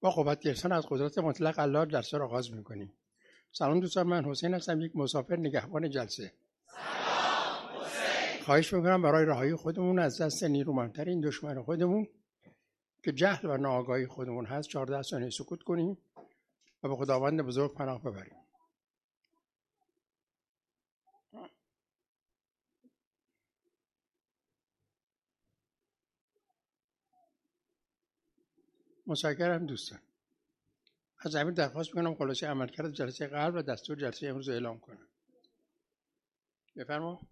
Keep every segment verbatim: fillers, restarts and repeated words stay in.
با قوت گرفتن از قدرت مطلق الله جلسه را آغاز می‌کنیم. سلام دوستان، من حسین هستم، یک مسافر نگهبان جلسه. سلام حسین. خواهش می‌کنم برای رهایی خودمون از دست نیرومندترین دشمن خودمون که جهل و ناآگاهی خودمون هست چهارده ثانیه سکوت کنیم و به خداوند بزرگ پناه ببریم. متشکرم دوستان. از همین درخواست میکنم خلاصه عملکرد جلسه قبل و دستور جلسه امروز اعلام کنم. بفرما.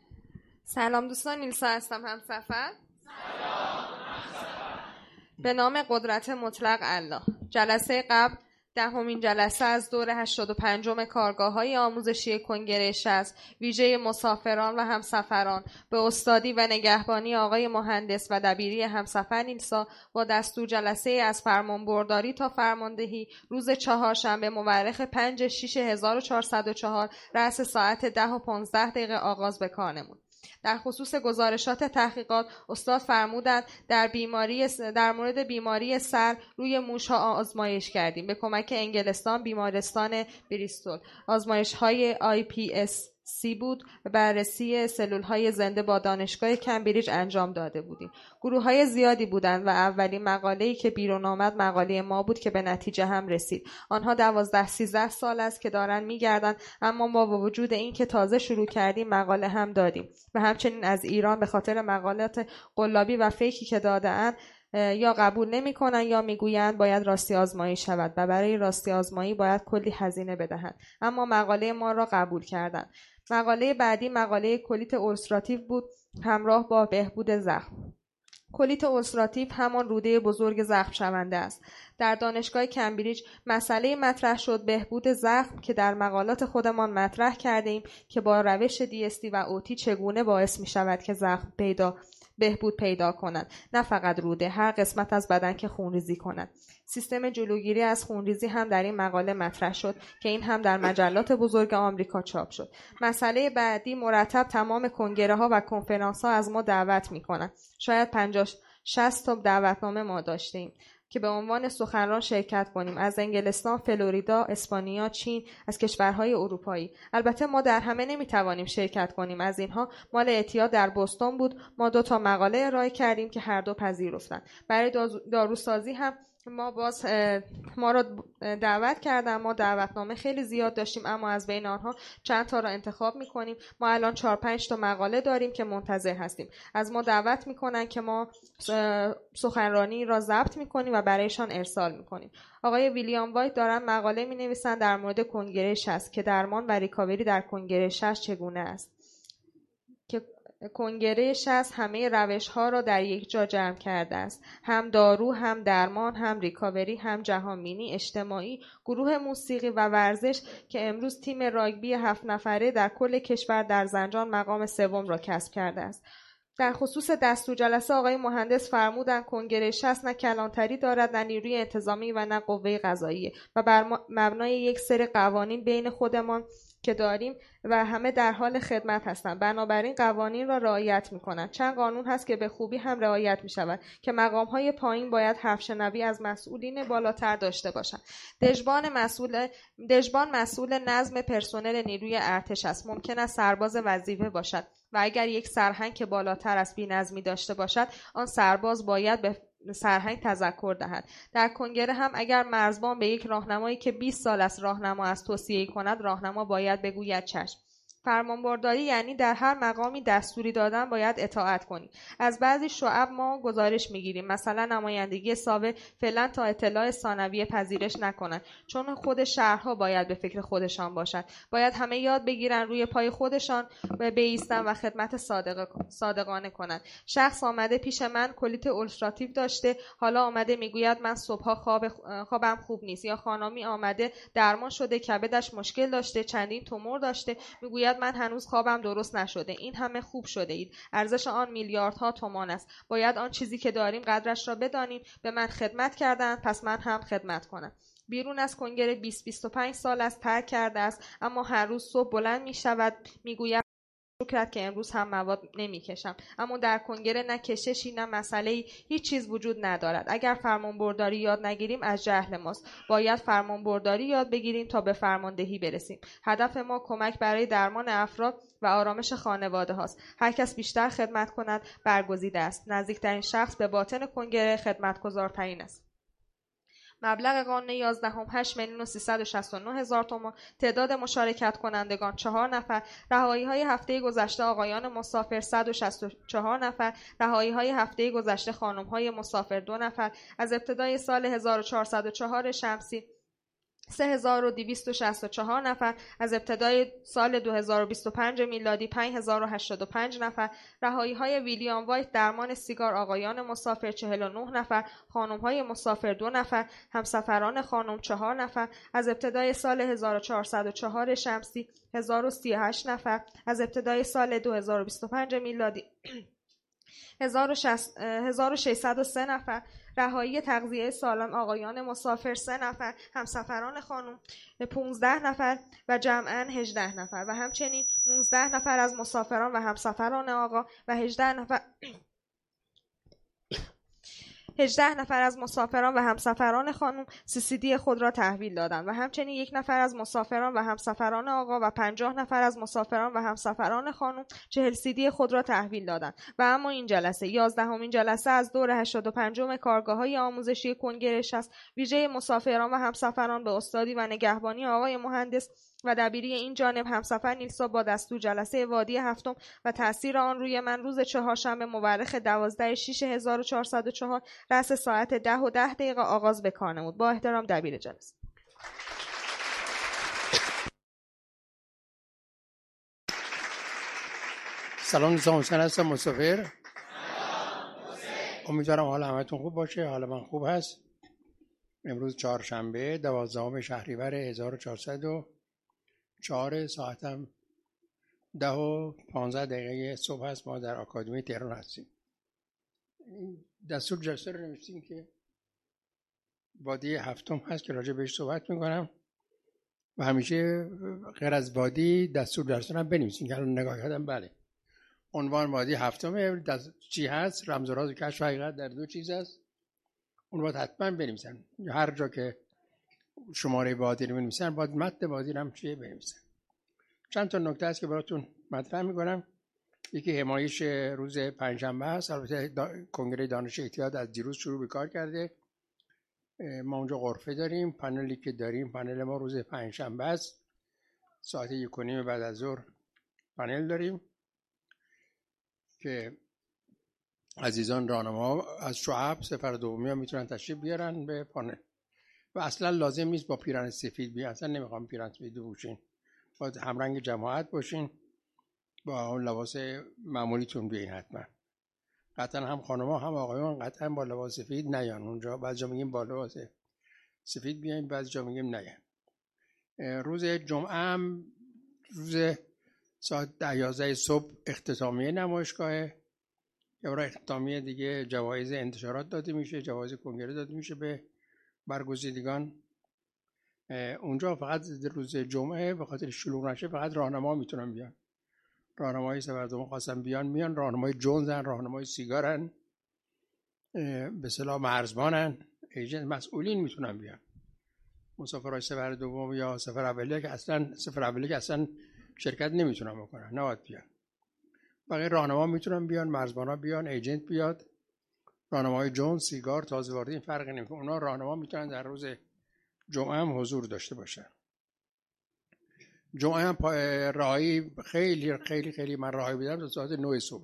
سلام دوستان، نیلسا هستم، همسفر. سلام همسفر. به نام قدرت مطلق الله. جلسه قبل دهمین جلسه از دور هشتاد و پنجم کارگاه‌های آموزشی کنگره شصت ویژه مسافران و همسفران به استادی و نگهبانی آقای مهندس و دبیری همسفر نیلسا با دستور جلسه از فرمانبرداری تا فرماندهی روز چهارشنبه مورخ پنج شش هزار و چهارصد و چهار رأس ساعت ده و پانزده دقیقه آغاز به کار نمود. در خصوص گزارشات تحقیقات استاد فرمودند در بیماری در مورد بیماری سر روی موش‌ها آزمایش کردیم به کمک انگلستان بیمارستان بریستول. آزمایش‌های آی پی اس سی بود و بررسی سلول‌های زنده با دانشگاه کمبریج انجام داده بودیم. گروه‌های زیادی بودند و اولین مقاله‌ای که بیرون آمد مقاله ما بود که به نتیجه هم رسید. آنها دوازده سیزده سال است که دارن می‌گردن، اما ما با وجود این که تازه شروع کردیم مقاله هم دادیم و همچنین از ایران به خاطر مقالات قلابی و فیکی که داده‌اند یا قبول نمی‌کنند یا میگویند باید راستی آزمایی شود و برای راستی آزمایی باید کلی هزینه بدهند، اما مقاله ما را قبول کردند. مقاله بعدی مقاله کلیت اولسراتیو بود همراه با بهبود زخم. کلیت اولسراتیو همان روده بزرگ زخم شونده است. در دانشگاه کمبریج مسئله مطرح شد بهبود زخم که در مقالات خودمان مطرح کرده ایم که با روش دی اس تی و اوتی چگونه باعث می شود که زخم پیدا بهبود پیدا کنند، نه فقط روده، هر قسمت از بدن که خونریزی کنند. سیستم جلوگیری از خونریزی هم در این مقاله مطرح شد که این هم در مجلات بزرگ آمریکا چاپ شد. مسئله بعدی مرتب تمام کنگره ها و کنفرانس ها از ما دعوت می کنند. شاید پنجاه شصت تا دعوتنامه ما داشتیم که به عنوان سخنران شرکت کنیم از انگلستان، فلوریدا، اسپانیا، چین، از کشورهای اروپایی. البته ما در همه نمیتوانیم شرکت کنیم. از اینها مال اتحاد در بوستون بود. ما دو تا مقاله ارائه کردیم که هر دو پذیرفتند. برای داروسازی هم ما باز ما را دعوت کردن. ما دعوتنامه خیلی زیاد داشتیم، اما از بین آنها چند تا را انتخاب میکنیم. ما الان چهار پنج تا مقاله داریم که منتظر هستیم. از ما دعوت میکنن که ما سخنرانی را ضبط میکنیم و برایشان ارسال میکنیم. آقای ویلیام وایت دارن مقاله مینویسن در مورد کنگره شصت که درمان و ریکاوری در کنگره شصت چگونه است. که کنگره شصت همه روش‌ها را در یک جا جمع کرده است. هم دارو، هم درمان، هم ریکاوری، هم جهانبینی اجتماعی، گروه موسیقی و ورزش که امروز تیم راگبی هفت نفره در کل کشور در زنجان مقام سوم را کسب کرده است. در خصوص دستور جلسه آقای مهندس فرمودند کنگره شصت نه کلانتری دارد، نه نیروی انتظامی و نه قوه قضاییه و بر مبنای یک سری قوانین بین خودمان که داریم و همه در حال خدمت هستند. بنابراین قوانین را رعایت می‌کنند. چند قانون هست که به خوبی هم رعایت می‌شود که مقام‌های پایین باید حرف شنوی از مسئولین بالاتر داشته باشند. دژبان مسئول دژبان مسئول نظم پرسنل نیروی ارتش است. ممکن است سرباز وظیفه باشد و اگر یک سرهنگ که بالاتر از بی‌نظمی داشته باشد، آن سرباز باید به سرهنگ تذکر دهد. در کنگره هم اگر مرزبان به یک راهنمایی که بیست سال است راهنما از توصیه کند، راهنما باید بگوید چشم. فرمانبرداری یعنی در هر مقامی دستوری دادن باید اطاعت کنی. از بعضی شعب ما گزارش میگیریم مثلا نمایندگی ساوه فعلا تا اطلاع ثانویه پذیرش نکنند، چون خود شهرها باید به فکر خودشان باشند. باید همه یاد بگیرن روی پای خودشان بایستن و خدمت صادق صادقانه کنند. شخص آمده پیش من کلیت اولسراتیو داشته، حالا آمده میگوید من صبحها خواب خوابم خوب نیست، یا خانمی آمده درمان شده کبدش مشکل داشته، چندین تومور داشته، میگوید من هنوز خوابم درست نشده. این همه خوب شده اید. ارزش آن میلیاردها تومان است. باید آن چیزی که داریم قدرش را بدانیم. به من خدمت کردند، پس من هم خدمت کنم. بیرون از کنگره بیست بیست و پنج سال است ترک کرده است، اما هر روز صبح بلند می شود می گوید کرد که امروز هم مواد نمیکشم. اما در کنگره نه کششی نه مسئله‌ای، هیچ چیز وجود ندارد. اگر فرمانبرداری یاد نگیریم از جهل ماست. باید فرمانبرداری یاد بگیریم تا به فرماندهی برسیم. هدف ما کمک برای درمان افراد و آرامش خانواده هاست. هر کس بیشتر خدمت کند برگزیده است. نزدیکترین شخص به باطن کنگره خدمتگزارترین است. مبلغ قانونی یازدهم هشت میلیون و سیصد و شصت و نه هزار تومان. تعداد مشارکت کنندگان چهار نفر. رهایی های هفته گذشته آقایان مسافر صد و شصت و چهار نفر. رهایی های هفته گذشته خانم های مسافر دو نفر. از ابتدای سال هزار و چهارصد و چهار شمسی سه هزار و دویست و شصت و چهار نفر. از ابتدای سال دو هزار و بیست و پنج میلادی پنج هزار و هشتاد و پنج نفر. رهایی های ویلیام وایت درمان سیگار آقایان مسافر چهل و نه نفر. خانم های مسافر دو نفر. همسفران خانم چهار نفر. از ابتدای سال هزار و چهارصد و چهار شمسی هزار و سی و هشت نفر. از ابتدای سال دو هزار و بیست و پنج میلادی هزار و ششصد و سه نفر. رهایی تغذیه سالم آقایان مسافر سه نفر. همسفران خانم پانزده نفر و جمعاً هجده نفر و همچنین نوزده نفر از مسافران و همسفران آقا و هجده نفر هجده نفر از مسافران و همسفران خانم سی سی دی خود را تحویل دادند و همچنین یک نفر از مسافران و همسفران آقا و پنجاه نفر از مسافران و همسفران خانم چهل سی دی خود را تحویل دادند. و اما این جلسه یازدهمین جلسه از دور هشتاد و پنجم کارگاه‌های آموزشی کنگره‌اش است. ویژه مسافران و همسفران به استادی و نگهبانی آقای مهندس و دبیری این جانب همسفر نیلسا با دستور جلسه وادی هفتم و تأثیر آن روی من روز چهارشنبه مورخ دوازده شش هزار و چهارصد و چهار رأس ساعت ده و ده دقیقه آغاز به کار نمود. با احترام دبیر جلسه. سلام دوستان، حسین هستم مسافر. امیدوارم حال همتون خوب باشه. حال من خوب هست. امروز چهارشنبه دوازدهم شهریور هزار و چهارصد و چهار، ساعتم ده و پانزده دقیقه صبح هست. ما در آکادمی تهران هستیم. دستور جلسه رو نوشتیم که وادی هفتم هست که راجع بهش صحبت میکنم و همیشه غیر از وادی دستور جلسه رو هم بنویسیم که الان نگاه کردم. بله، عنوان وادی هفتم چی هست؟ رمز و راز کشف حقیقت در دو چیز است. اون باید حتما بنویسن. هر جا که شماره وادی رو بنویسن باید متن وادی رو هم چیه بنویسن. چند تا نکته هست که براتون مطرح میکنم. یکی حمایش روز پنجشنبه است. البته دا... کنگره دانش احتیاط از دیروز شروع به کار کرده. ما اونجا غرفه داریم. پنلی که داریم، پنل ما روز پنجشنبه است. ساعت یک و نیم بعد از ظهر پنل داریم که عزیزان راهنما از شعب سفر دومی ها میتونن تشریف بیارن به پانل و اصلا لازم نیست با پیرن سفید بیان. اصلا نمیخوام پیرن سفید بپوشین. باید همرنگ جماعت باشین، با اون لباس معمولیتون بیاین. حتما قطعا هم خانم‌ها هم آقایان قطعا با لباس سفید نیان اونجا. بعضی جا میگیم با لباس سفید بیاین، بعضی جا میگیم نیان. روز جمعه هم روز ساعت ده یازده صبح اختتامیه نمایشگاهه. یا برای اختتامیه دیگه جوایز انتشارات داده میشه، جوایز کنگره داده میشه به برگزیدگان. اونجا فقط روز جمعه به خاطر شلوغ نشه فقط راهنما میتونن بیان. راهنمای سفر دوم خواستن بیان میان. راهنمای جونزن، راهنمای سیگارن، به اصطلاح مرزبانن، ایجنت، مسئولین میتونن بیان. مسافرای سفر دوم یا سفر اولیه که اصلا سفر اولیه که اصلا شرکت نمیتونن بکنن، نباید بیان. بقیه راهنما میتونن بیان، مرزبانا بیان، ایجنت بیاد. راهنمای جونز، سیگار، تازه وارد این فرقی نمیکنه. اونا راهنما میتونن در روز جمعه هم حضور داشته باشن. جمعه هم راهی خیلی خیلی خیلی من راهی بیدم تا ساعت نه صبح.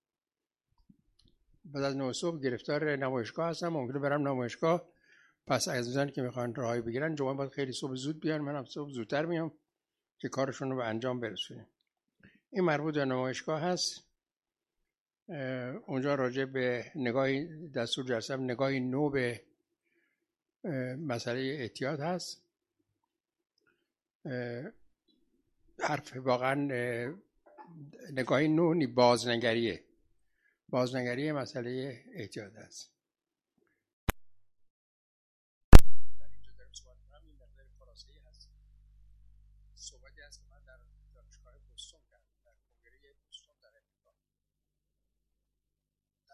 بعد از نه صبح گرفتار نمایشگاه هستم، ممکنه برم نمایشگاه. پس از میزان که میخوان راهی بگیرن جمعه باید خیلی صبح زود بیان. منم صبح زودتر میام که کارشون رو به انجام برسونیم. این مربوط به نمایشگاه هست. اونجا راجع به نگاه دستور جلسه نگاهی نو به مسئله احتیاط هست. حرف واقعا نگاهی نو نی بازنگریه بازنگری مسئله احتیاط هست. در اینجا دارم صحبت کنم. این مقدار خلاصه‌ای هست. صحبتی هست که من در دانشگاه بوستون کردم، در کنگره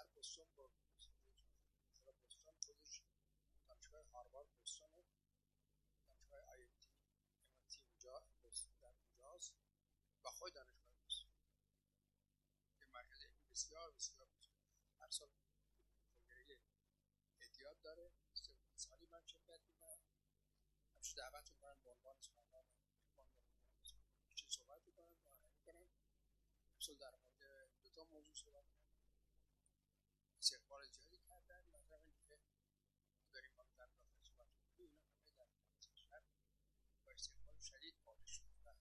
در بوستون با بوستون خودش دانشگاه هاروارد بوستون دانشگاه آی ام تی اونجا در اونجاست و خود دانشگاه بوستون که مرکز علمی بسیار بسیار هر سال کنگره اتحاد داره. سالی من شرکت میکنم، همچه دعوت میکنم به عنوان سخنران چه صحبت میکنم معرفی میکنم. امسال در مورد دو تا موضوع صحبت میکنم. استقبال زیادی کردن مثلا اینکه داریم ما در داخل صحبت میکنیم اینا همه در کشور با استقبال شدید مواجه شدن.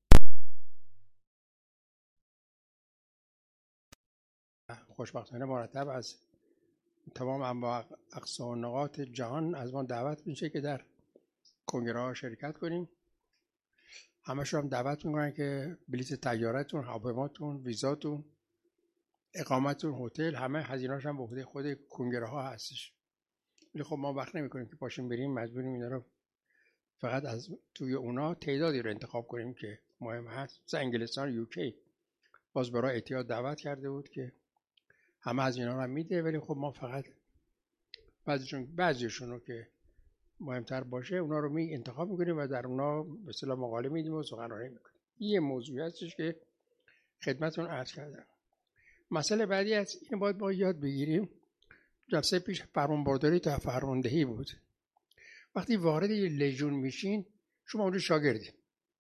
خوشبختانه مرتب از تمام انواع اقصا و نقاط جهان از ما دعوت میشه که در کنگره ها شرکت کنیم. همشون هم دعوت میکنن که بلیط طیارتون، هواپیماتون، ویزاتون، اقامتون، هتل، همه هزینه‌اش هم به عهده خود کنگره ها هستش. ولی خب ما وقت نمیکنیم که پاشیم بریم، مجبوریم اینا رو فقط از توی اونا تعدادی رو انتخاب کنیم که مهم هست. مثلا انگلستان، یوکی باز برای اتحاد دعوت کرده بود که همه از اینا رو هم میده، ولی خب ما فقط بعضیشون بعضیشون رو که مهمتر باشه اونا رو می انتخاب میکنیم و در اونا به اصطلاح مقاله میدیم و سخنرانی میکنیم. این موضوعی هستش که خدمتتون عرض کردم. مسئله بعدی از این باید ما یاد بگیریم. جلسه پیش فرمانبرداری تا فرماندهی بود. وقتی وارد لژیون میشین شما اونجا شاگردین.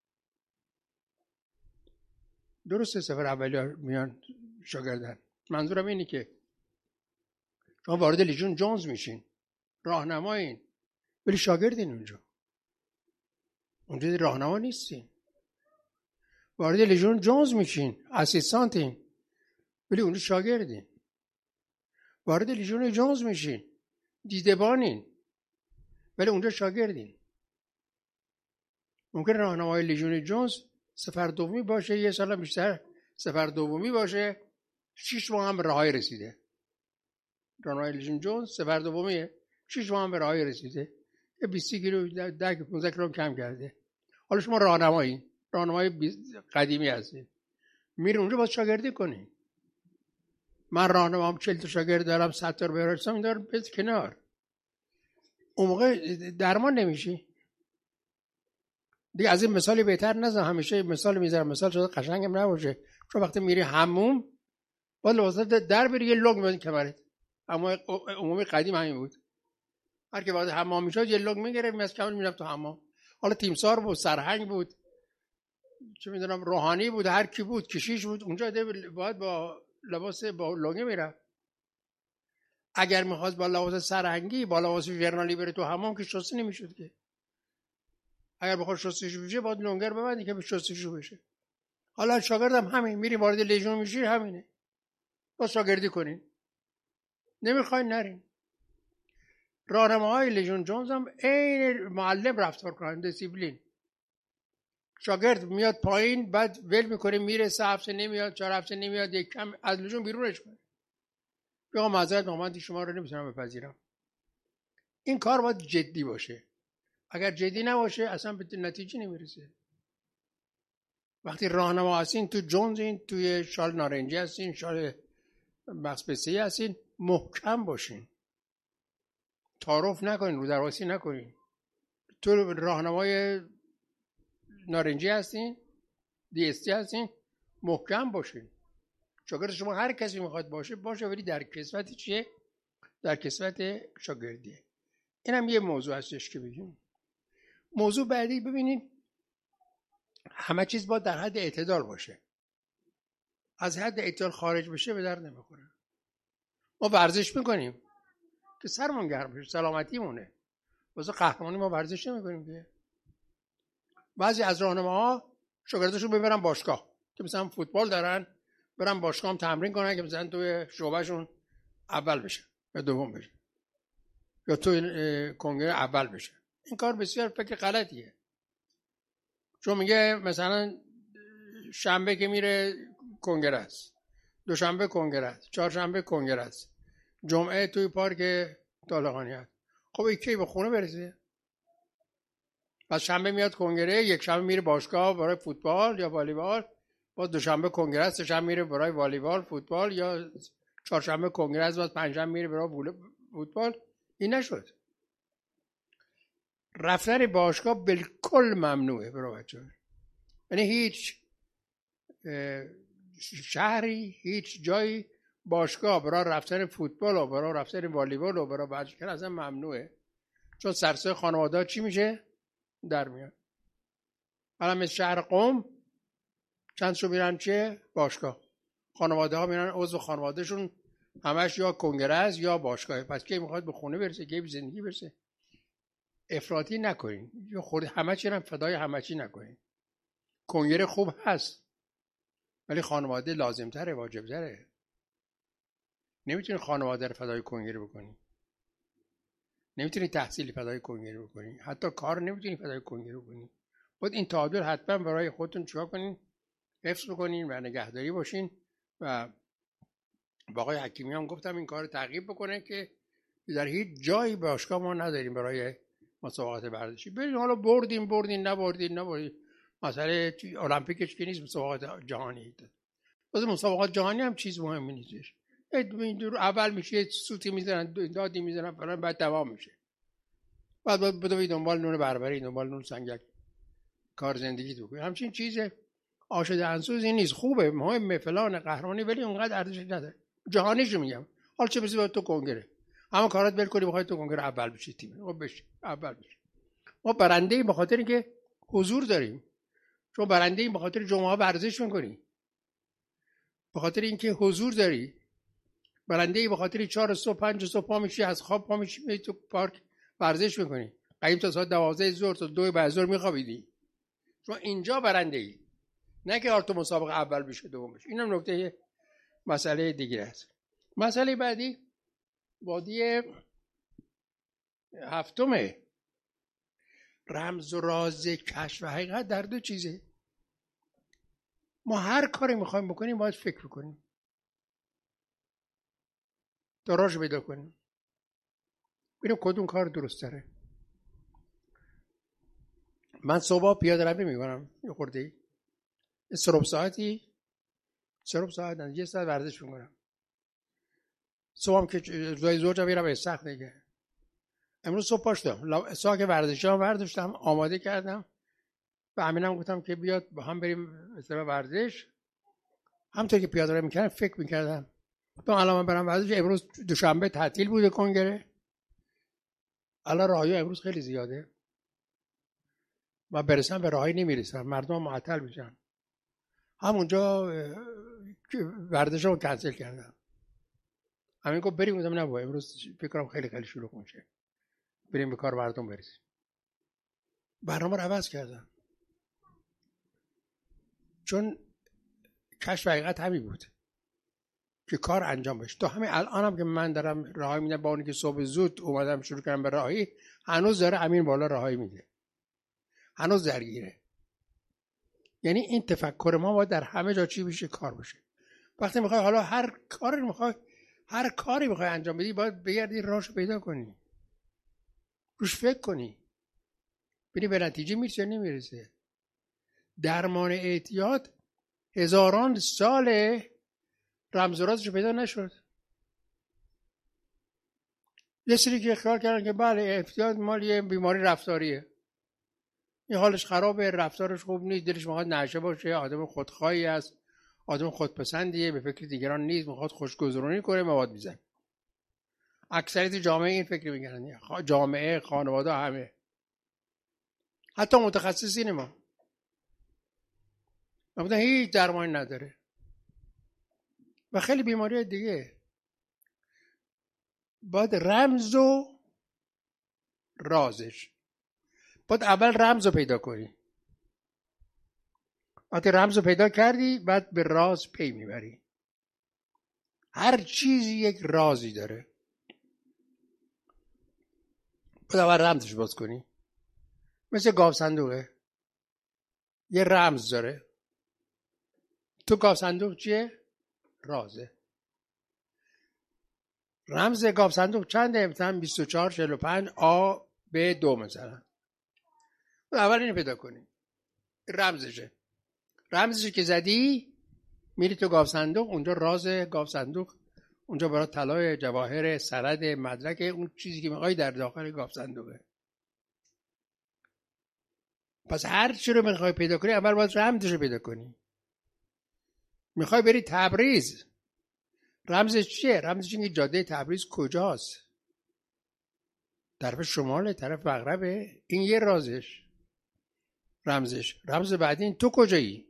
درسته سفر اولی میان شاگردن. منظورم اینه که شما وارد لژیون جونز میشین، راهنمایین، ولی شاگردین اونجا. اونجا راهنما نیستین. وارد لژیون جونز میشین، اسیستانتین، ولی اونجا شاگردین. وارد لژیون جونز میشین، دیدبانین، ولی اونجا شاگردین. ممکن راهنمای لژیون جونز سفر دومی باشه، یه سال بیشتر سفر دومی باشه، شش ماه هم به رهایی رسیده. راهنمای لژیون جونز سفر دومیه، شش ماه هم به رهایی رسیده. یه بیست کیلو ده پانزده کیلو کم کرده. حالا شما راهنمایی، راهنمای قدیمی هستید. میرین اونجا باید شاگردی کنین. من راهنمام چهل تا شاگرد دارم، صد تا رو برسم این دارم بذار کنار. اون موقع درمان نمیشی. دیگه از این مثالی بهتر نزن. همیشه مثال میذارم، مثال شده قشنگم نباشه. چون وقتی میری حموم باید لباسات در بری یه لنگ بزنی کمرت. اما عمومی قدیم همین بود. هر کی وارد حمام میشد یه لنگ میگرفت از کمر میرفت تو حمام. حالا تیمسار بود، سرهنگ بود، چه میدونم روحانی بود، هر کی بود، کشیش بود، اونجا باید با لباس با لنگ میرفت. اگر میخواست با لباس سرهنگی با لباس ژرنالی بره تو حمام که شسته نمیشد که. اگر بخواد شستشو بشه باید لنگر ببندی که به شستشو بشه. حالا شاگردم همین، میری وارد لژیون میشی همینه. با شاگردی کنین. نمیخواین نرین. راهنماهای لژیون جونز هم عین معلم رفتار کنن، دیسیپلین. شاگرد میاد پایین بعد ول میکنه میره، سه هفته نمیاد، چهار هفته نمیاد، یک کم از لژیون بیرونش کنه. بگم معذرت میخوام شما رو نمیتونم بپذیرم. این کار باید جدی باشه. اگر جدی نباشه اصلا به نتیجه نمیرسه. وقتی راهنما هستین تو جونزین، توی شال نارنجی هستین، شال مخصوصی هستین، محکم باشین. تعارف نکنین، رو درواسی نکنین. تو راهنمای نارنجی هستین، دی اس تی هستین، محکم باشین. شاگرد شما هر کسی میخواد باشه باشه، ولی در کسوت چیه؟ در کسوت شاگردیه. اینم یه موضوع هستش که بگیم. موضوع بعدی ببینید، همه چیز باید در حد اعتدال باشه. از حد اعتدال خارج بشه به درد نمیخوره. ما ورزش میکنیم که سرمون گرم بشه، سلامتی مونه. واسه قهرمانی ما ورزش نمیکنیم که. بعضی از راهنماها شاگرداشو ببرن باشگاه که مثلا فوتبال دارن، برن باشگاه هم تمرین کنن که مثلا توی شعبهشون اول بشن یا دوم بشن یا توی کنگره اول بشن. این کار بسیار فکر غلطیه. چون میگه مثلا شنبه که میره کنگره است، دوشنبه کنگره است، چهارشنبه کنگره است، جمعه توی پارک طالقانی است. خب این کی به خونه برسه؟ پس شنبه میاد کنگره، یک شنبه میره باشگاه برای فوتبال یا والیبال، باز دوشنبه کنگره است، سه‌شنبه میره برای والیبال، فوتبال یا چهارشنبه کنگره است، باز پنجشنبه میره برای فوتبال. این نشد. رفتن باشگاه بالکل ممنوعه برای بچه‌ها. یعنی هیچ شهری، هیچ جایی باشگاه برای رفتن فوتبال و برای رفتن والیبال و برای ورزش کردن اصلا ممنوعه. چون سرسای خانواده چی میشه؟ در میاد. حالا مثل شهر قم چند شو میرن چه؟ باشگاه. خانواده ها میرن عضو خانوادهشون همش یا کنگره است یا باشگاه. پس کی میخواد به خونه برسه، کی به زندگی برسه؟ افراطی نکنین. یا خود همه چی هم فدای همه چی نکنین. کنگره خوب هست ولی خانواده لازم تره، واجب تره. نمیتونی خانواده رو فدای کنگره بکنی. نمیتونی تحصیلی فدای کنگره بکنی. حتی کار نمیتونی فدای کنگره بکنی. باید این تعادل حتما برای خودتون چیکار کنین؟ حفظ بکنین و نگهداری باشین. و با آقای حکیمی هم گفتم این کار رو تعقیب بکنه که در هیچ جایی باشگاه ما نداریم برای مسابقات ورزشی. بریم حالا بردیم بردیم نبردیم نبردیم. مسئله المپیکش که نیست، مسابقات جهانی. واسه مسابقات جهانی هم چیز مهمی نیستش. اول میشه سوتی میزنن، دادی میزنن فلان، بعد دوام میشه. بعد باید بدوی دنبال نون بربری، دنبال نون سنگک کار زندگی تو کنی. همچین چیز آشده انسوزی نیست. خوبه، مهمه، فلان، قهرمانی، ولی اونقدر ارزش نداره. جهانیشو میگم. حالا چه بسی باید تو کنگره اما کارات بل کنی بخوای تو کنگره اول بشی تیم. خب بشی اول بشی. ما برنده ایم به خاطر اینکه حضور داریم. چون برنده ایم به خاطر جمعه ورزش میکنی. به خاطر اینکه حضور داری. برنده ای به خاطر چهار صبح پنج صبح پا میشی، از خواب پا میشی میری تو پارک ورزش میکنی. قدیم تا ساعت دوازده ظهر تا دو بعد ظهر میخوابیدی. چون اینجا برنده ای. نه که تو مسابقه اول بشه دوم بشه. اینم نکته مسئله دیگه است. مسئله بعدی وادی هفتمه. رمز و راز کشف و حقیقت در دو چیزه. ما هر کاری میخوایم بکنیم باید فکر کنیم، دراج پیدا کنیم، ببینیم کدوم کار درست تره. من صبح پیاده روی میکنم یه خورده سرب ساعتی سرب ساعت نه یه ساعت ورزش میکنم. صبحم که روی زور جا میرم سخت دیگه. امروز صبح پاشتم ساعت ورزشی هم ورداشتم، آماده کردم و همینم گفتم که بیاد با هم بریم مثلا ورزش. همونطور که پیاده روی میکردم فکر میکردم تو الان من برم ورزش. امروز دوشنبه تعطیل بوده کنگره. الان راهی امروز خیلی زیاده. من برسم به راهی نمیرسم، مردم معطل میشن. همونجا ورزش رو کنسل کردم. همین گفت بریم، گفتم نه بابا امروز فکر کنم خیلی خیلی شلوغ میشه، بریم به کار مردم برسیم. برنامه رو عوض کردم چون کشف حقیقت همین بود که کار انجام بشه. تا همین الان هم که من دارم راهی میدم با اونی که صبح زود اومدم شروع کردم به راهی، هنوز داره امین بالا راهی میده، هنوز درگیره. یعنی این تفکر ما باید در همه جا چی بشه؟ کار بشه. وقتی میخوای حالا هر کاری میخوای هر کاری میخوای انجام بدی باید بگردی راهشو پیدا کنی، روش فکر کنی، ببینی به نتیجه میرسه نمیرسه. درمان اعتیاد هزاران سال رمز و رازش پیدا نشد. یه سری که خیال کردن که بله اعتیاد مال یه بیماری رفتاریه، این حالش خرابه، رفتارش خوب نیست، دلش میخواد نشه باشه، آدم خودخواهی است، آدم خودپسندیه، به فکر دیگران نیست، میخواد خوشگذرونی کنه، مواد میزنه. اکثریت جامعه این فکر میکنن، جامعه، خانواده، همه، حتی متخصصین ما. مثلا هیچ درمانی نداره و خیلی بیماری دیگه. باید رمز و رازش، باید اول رمز رو پیدا کنی. وقتی رمز رو پیدا کردی بعد به راز پی میبری. هر چیزی یک رازی داره، باید اول رمزش باز کنی. مثل گاو صندوقه، یه رمز داره. تو گاو صندوق چیه؟ رازه. رمز گاو صندوق چنده؟ مثلا بیست و چهار چهل و پنج آ ب دو مثلا. اول اینو پیدا کنی، رمزشه. رمزش که زدی میری تو گاو صندوق، اونجا راز گاو صندوق اونجا برای طلای، جواهر، سند، مدرک، اون چیزی که میخوای در داخل گاف صندوقه. پس هر چی رو میخوای پیدا کنی اول باید رمزش رو پیدا کنی. میخوای بری تبریز، رمزش چیه؟ رمزش اینه که جاده تبریز کجاست؟ طرف شماله، طرف مغربه. این یه رازش، رمزش. رمز بعدی این تو کجایی؟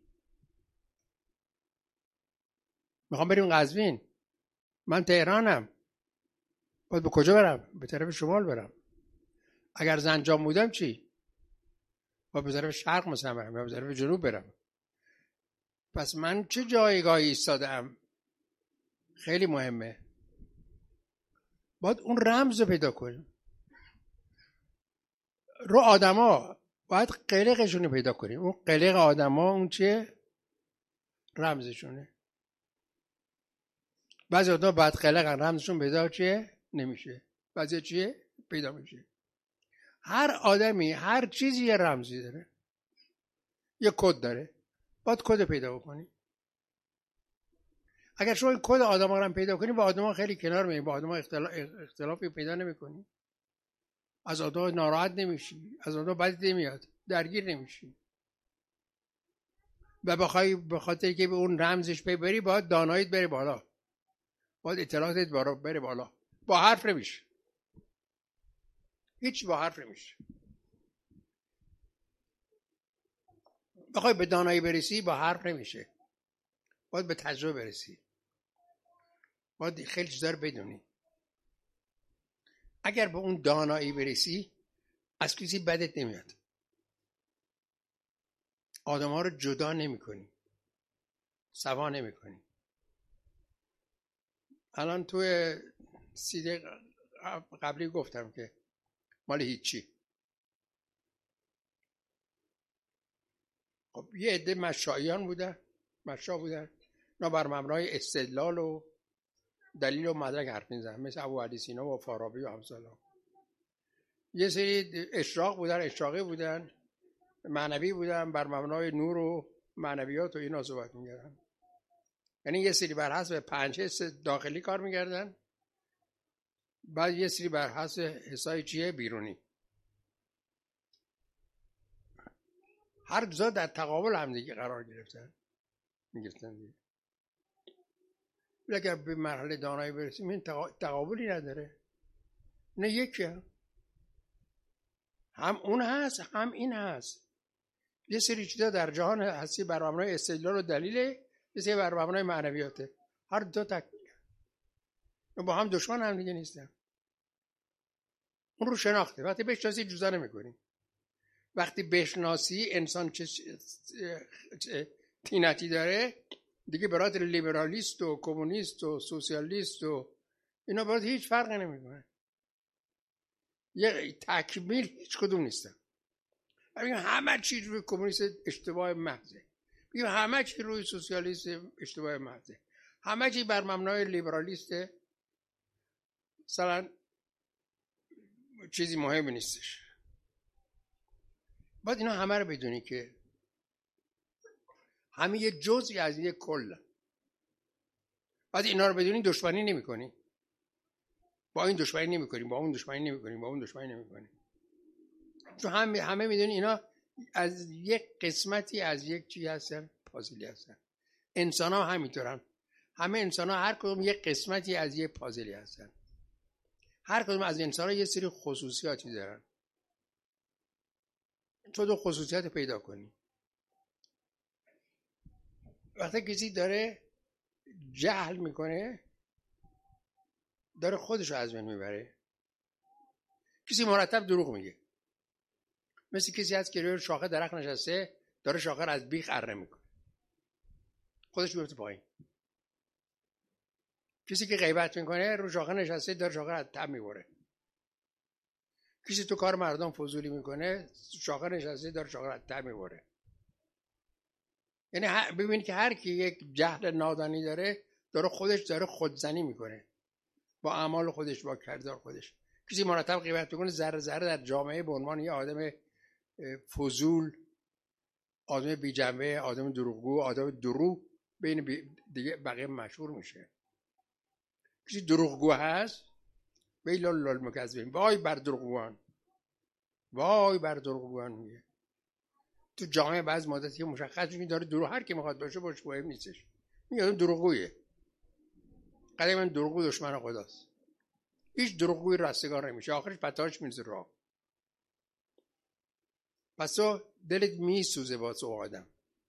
میخوام بریم قزوین، من تهرانم، باید به کجا برم؟ به طرف شمال برم. اگر زنجان بودم چی؟ باید به طرف شرق مثلا برم یا به طرف جنوب برم. پس من چه جایگاهی ایستادم؟ خیلی مهمه. باید اون رمز رو پیدا کنیم. رو آدما باید قلقشون رو پیدا کنیم. اون قلق آدما اون چیه؟ رمزشونه. بعضی آدم بعد قلقن، رمزشون پیدا چیه؟ نمیشه. بعضی چیه؟ پیدا میشه. هر آدمی هر چیزی یه رمزی داره، یه کد داره، باید کد پیدا بکنی. اگر شما این کد آدما رو پیدا کنی با آدما خیلی کنار میای، با آدما اختلاف اختلافی پیدا نمیکنی، از آدما ناراحت نمیشی، از آدما بدت نمیاد، درگیر نمیشی. و بخوای به خاطر که به اون رمزش پی بری باید داناییت بره بالا، باید اطلاعاتت بره بالا. با حرف نمیشه، هیچ با حرف نمیشه. بخوای به دانایی برسی با حرف نمیشه، باید به تجربه برسی، باید خیلی چیزا رو بدونی. اگر به اون دانایی برسی از کسی بدت نمیاد، آدم ها رو جدا نمی کنی، سوا نمی کنی. الان توی سیده قبلی گفتم که مال هیچی. خب یه عده مشایان بودن، مشا بودن، اینا بر مبنای استدلال و دلیل و مدرک حرف میزنن، مثل ابو علی سینا و فارابی و امثال. یه سری اشراق بودن، اشراقی بودن، معنوی بودن، بر مبنای نور و معنویات و اینا صحبت میکردن. یعنی یه سری بر حسب پنج حس داخلی کار میکردن، بعد یه سری بر حسب حسای چیه بیرونی. هر جا در تقابل هم دیگه قرار گرفتن میگفتن دیگه. اگر به مرحله دانایی برسیم این تقابلی نداره، نه یکی هم. هم اون هست هم این هست. یه سری چیزا در جهان هستی بر مبنای استدلال و دلیله، یه سری بر مبنای معنویاته. هر دو تک با هم دشمن هم دیگه نیستن. اون رو شناخته. وقتی بشناسی جدا نمی‌کنی. وقتی بشناسی انسان چه تینتی داره دیگه، برات لیبرالیست و کمونیست و سوسیالیست و اینا برات هیچ فرقی نمیکنه. یه تکمیل هیچ کدوم نیستن. ببین همه چیز روی کمونیست اشتباه محضه، ببین همه چیز روی سوسیالیست اشتباه محضه، همه چیز بر مبنای لیبرالیسته، مثلا چیزی مهمی نیستش. باید اینا همه رو بدونی که همه یه جزئی از یه کل. بعد اینا رو بدونی دشمنی نمی کنی، با این دشمنی نمی کنی، با اون دشمنی نمی کنی، با اون دشمنی نمی کنی. چون همه همه میدونی اینا از یک قسمتی از یک چیز هستن، پازلی هستن. انسان ها همینطورن. همه انسان ها هر کدوم یک قسمتی از یک پازلی هستن. هر کدوم از انسان ها یه سری خصوصیاتی دارن. تو دو خصوصیات پیدا کنی. وقتی کسی داره جهل میکنه داره خودش رو از بین میبره. کسی مرتب دروغ میگه، مثل کسی هست که روی شاخه درخت نشسته داره شاخه رو از بیخ اره میکنه، خودش میفته پایین. کسی که غیبت میکنه روی شاخه نشسته داره شاخه رو از تب میبره. کسی تو کار مردم فضولی میکنه شاخه نشسته داره شاخه رو از تب میبره. یعنی ببینید که هر کی یک جهل نادانی داره داره خودش داره خودزنی میکنه با اعمال خودش، با کردار خودش. کسی مرتب غیبت میکنه ذره ذره در جامعه به عنوان یه آدم فضول، آدم بی جنبه، آدم دروغگو، آدم دروغ بین دیگه بقیه مشهور میشه. کسی دروغگو هست ویل للمکذبین، وای بر دروغگوان، وای بر دروغگوان. میگه تو جامعه بعض مدتی که مشخص میشه داره دروغ، هر کی میخواد باشه باش مهم نیستش، میگه دروغگویه. قدیم دروغگو دشمن خداست. هیچ دروغگویی رستگار نمیشه، آخرش پتاش میرسه راه. پس تو دلت میسوزه واسه آدم،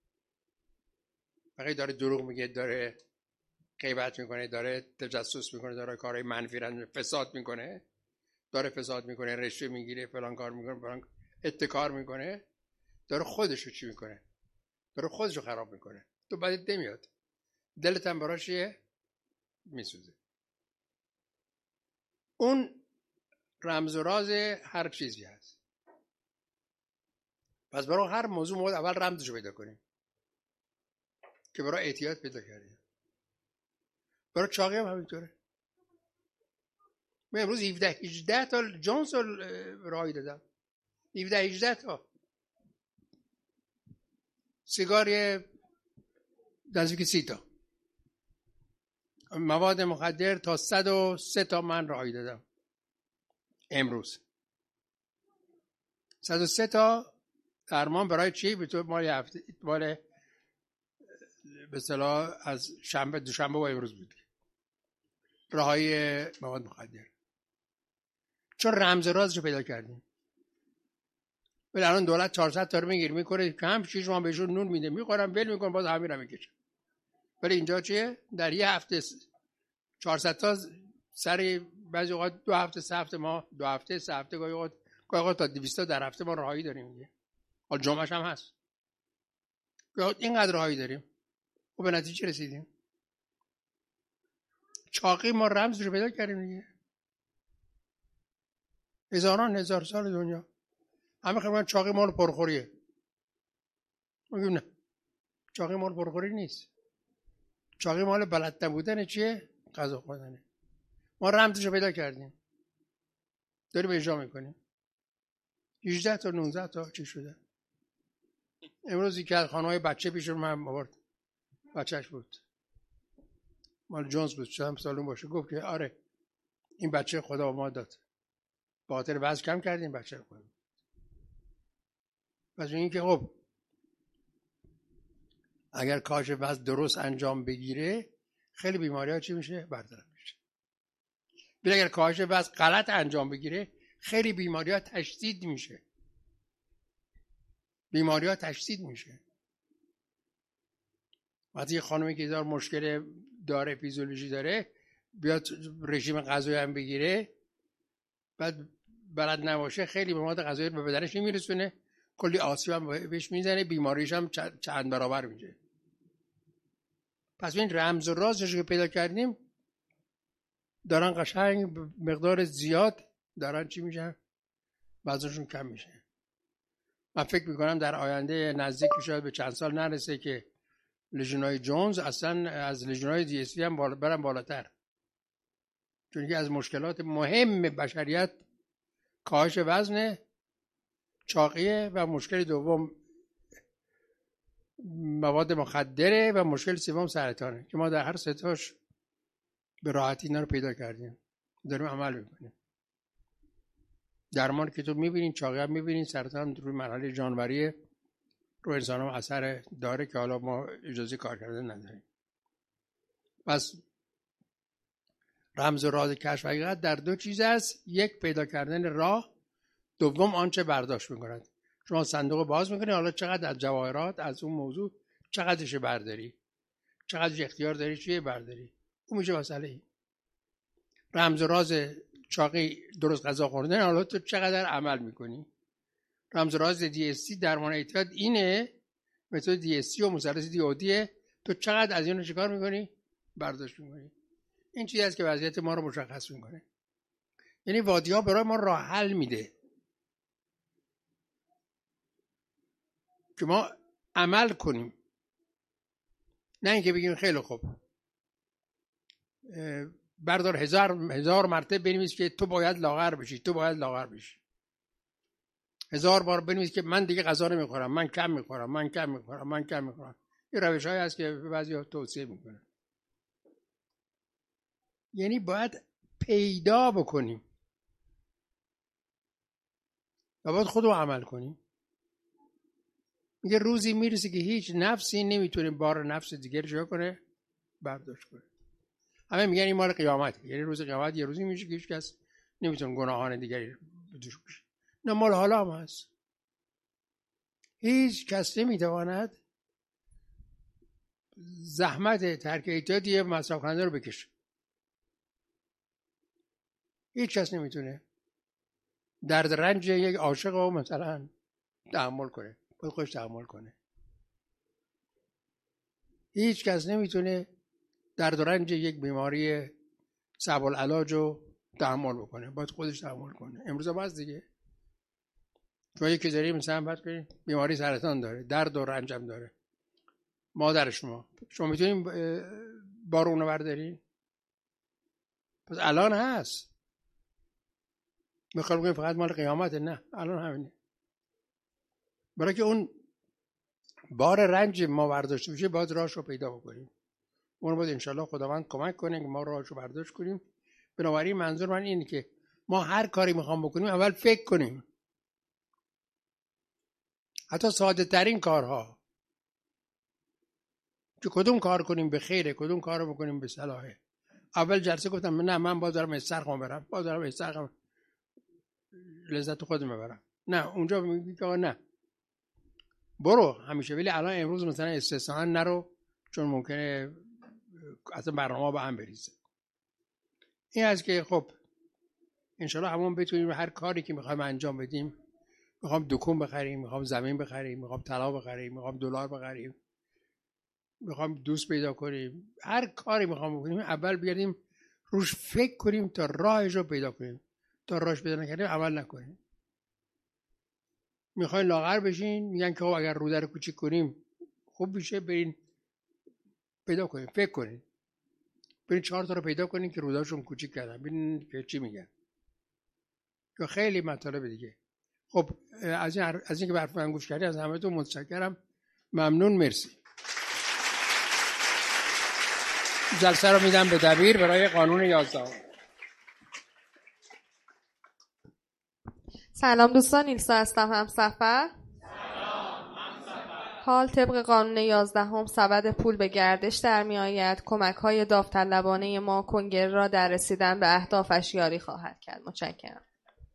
وقتی داره دروغ میگه، داره غیبت میکنه، داره تجسس میکنه، داره کارهای منفی رو فساد میکنه، داره فساد میکنه، رشوه میگیره، فلان کار میکنه، فلان اتکار میکنه، داره خودشو چی میکنه، داره خودشو خراب میکنه. تو بدت نمیاد، دلت هم براش میسوزه. اون رمز و راز هر چیزی هست. پس برای هر موضوع ما اول رمزشو پیدا کنیم که برای احتیاط پیدا کردیم. برای چاقی هم همینطوره. من امروز هفده هجده تا جونز راهی دادم، هفده هجده تا سیگاری نزدیک سی تا، مواد مخدر تا صد و سه تا من راهی دادم امروز. صد و سه تا درمان برای چی؟ به طور مال هفته مال به اصطلاح از شنبه دوشنبه و امروز بود راهی مواد مخدر، چون رمز رازشو پیدا کردیم. ولی الان دولت چهارصد تا رو میگیره میکنه کم، شش ماه بهشون نون میده، میخورم ول میکنم، باز همین رو میکشم. ولی اینجا چیه؟ در یه هفته چهارصد تا سر، بعضی اوقات دو هفته سه هفته، ما دو هفته سه هفته، گاهی اوقات گاهی اوقات تا دویست تا در هفته ما راهی داریم دیگه. حالا جمعهش هم هست. گاهی اینقدر راهی داریم و به نتیجه رسیدیم. چاقی ما رمز رو پیدا کردیم دیگه. هزاران هزار سال دنیا همه خیلی چاقی مال پرخوریه. میگم نه، چاقی مال پرخوری نیست. چاقی مال بلد نبودن چیه؟ غذا خوردنه. ما رمزشو پیدا کردیم، داریم اجرا میکنیم. هجده تا نوزده تا چی شده؟ امروز یکی از خانم‌های بچه پیش رو من آورد، بچهش بود، مال جونز بود، چند سالون باشه، گفت که آره این بچه خدا ما داد، با خاطر وزن کم کردیم بچه خدا. پس این که خب اگر کاهش وزن درست انجام بگیره خیلی بیماری ها چی میشه؟ برطرف میشه. ولی اگر کاهش وزن غلط انجام بگیره خیلی بیماری ها تشدید میشه. بیماری ها تشدید میشه. وقتی یه خانمی که داره مشکل داره، فیزیولوژی داره، بیاد رژیم غذایی هم بگیره، بعد بلد نباشه، خیلی مواد غذایی رو به بدنش نمیرسونه، کلی آسیب هم بهش میزنه، بیماریش هم چند برابر میشه. پس این رمز و رازش که پیدا کردیم دارن قشنگ مقدار زیاد دارن چی میشن؟ وزنشون کم میشه. من فکر میکنم در آینده نزدیک شاید به چند سال نرسه که لژیونای جونز اصلا از لژیونای دی اس هم بالا برن بالاتر، چون که از مشکلات مهم بشریت کاهش وزن، چاقیه و مشکل دوم مواد مخدره و مشکل سوم سرطانه که ما در هر سه تاش به راحتی اینا رو پیدا کردیم، داریم عمل میکنیم. درمان که تو میبینین، چاقی هم میبینین، سرطان روی مرحله جانوریه، رو انسان هم اثر داره که حالا ما اجازه کار کردن نداریم. پس رمز و راز کشف حقیقت در دو چیز است: یک، پیدا کردن راه، دوم آنچه برداشت میکند. شما صندوق باز میکنی، حالا چقدر از جواهرات از اون موضوع چقدرش برداری، چقدرش اختیار داری چیه برداری، اون میشه مسئله. ای رمز و راز چاقی درست غذا خوردن، حالا تو چقدر عمل میکنی. رمز و راز دی اس سی درمان اعتیاد اینه، متد دی اس سی و مثلث دی او دی، تو چقدر از اینو چیکار میکنی؟ برداشت میکنی. این چیزی است که وضعیت ما رو مشخص میکنه. یعنی وادی‌ها برای ما راه حل میده که ما عمل کنیم، نه اینکه بگیم خیلی خوب بردار هزار هزار مرتبه بنویس که تو باید لاغر بشی، تو باید لاغر بشی، هزار بار بنویس که من دیگه غذا نمیخورم، من کم میخورم، من کم میخورم، من کم میخورم. این روش‌هایی هست که بعضی‌ها توصیه میکنن. یعنی باید پیدا بکنیم و باید خود رو عمل کنیم. میگه روزی میرسه که هیچ نفسی نمیتونه بار نفس دیگر جا کنه برداشت کنه. همه میگن این مال قیامت، یعنی روز قیامت یه روزی میشه که هیچ کس نمیتونه گناهان دیگری بدوش بشه. نه، مال حالا هم هست. هیچ کس نمیتواند زحمت ترک اعتیاد یه مصرف کننده رو بکشه. هیچ کس نمیتونه درد رنج یک عاشق رو مثلا تحمل کنه، باید خودش تحمل کنه. هیچ کس نمیتونه درد و رنج یک بیماری صعب العلاج رو تحمل بکنه، باید خودش تحمل کنه. امروز باز دیگه شما یکی داری مثلا فرض کنید بیماری سرطان داره، درد و رنج هم داره، مادر شما شما میتونید بار اونو بردارین؟ پس الان هست. میخوام بگم فقط مال قیامته؟ نه، الان همینه. برای که اون بار رنج ما برداشته بشه باید راهش رو پیدا بکنیم. اون باید انشالله خداوند کمک کنه که ما راهش رو برداشت کنیم. بنابراین منظور من اینه که ما هر کاری میخوام بکنیم اول فکر کنیم، حتی ساده ترین کارها، که کدوم کار کنیم به خیره، کدوم کار رو بکنیم به صلاحه. اول جلسه گفتم نه من باید دارم استرخام برم، باید دارم استرخام لذت خودم ببرم. نه، اونجا میگی که نه برو همیشه، ولی الان امروز مثلا استثنا نرو چون ممکنه اصلا برنامه با هم بریزه. این هست که خب انشالله همون بتونیم هر کاری که میخوایم انجام بدیم، میخوام دکون بخریم، میخوام زمین بخریم، میخوام طلا بخریم، میخوام دلار بخریم، میخوام دوست پیدا کنیم، هر کاری میخوام بکنیم اول بیاریم روش فکر کنیم تا راهش رو پیدا کنیم. تا راهش پیدا نکردیم عمل نکنیم. میخواین لاغر بشین، میگن که خب اگر روده رو کوچیک کنیم خوب میشه، برین پیدا کنیم، فکر کنیم، برین چهار تا رو پیدا کنیم که روداشون کوچیک کردن، ببینین که چی میگن. که خیلی مطالب دیگه. خب از این از اینکه برف من گوش کردی از همتون متشکرم. ممنون، مرسی. جلسه رو میدم به دبیر برای قانون یازده. سلام دوستان، نیلسا هستم، همسفر. حال طبق قانون یازدهم سبد پول به گردش در می آید. کمک های داوطلبانه ما کنگره را در رسیدن به اهدافش یاری خواهد کرد. متشکرم.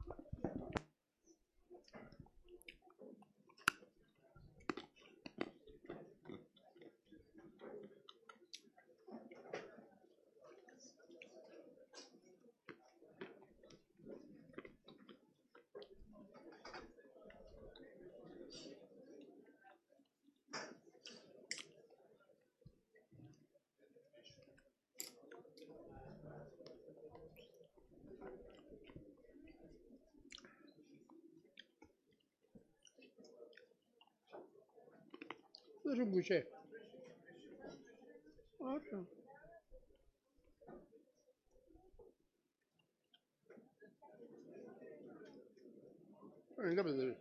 داریم گوشه آره اینجا بذارید،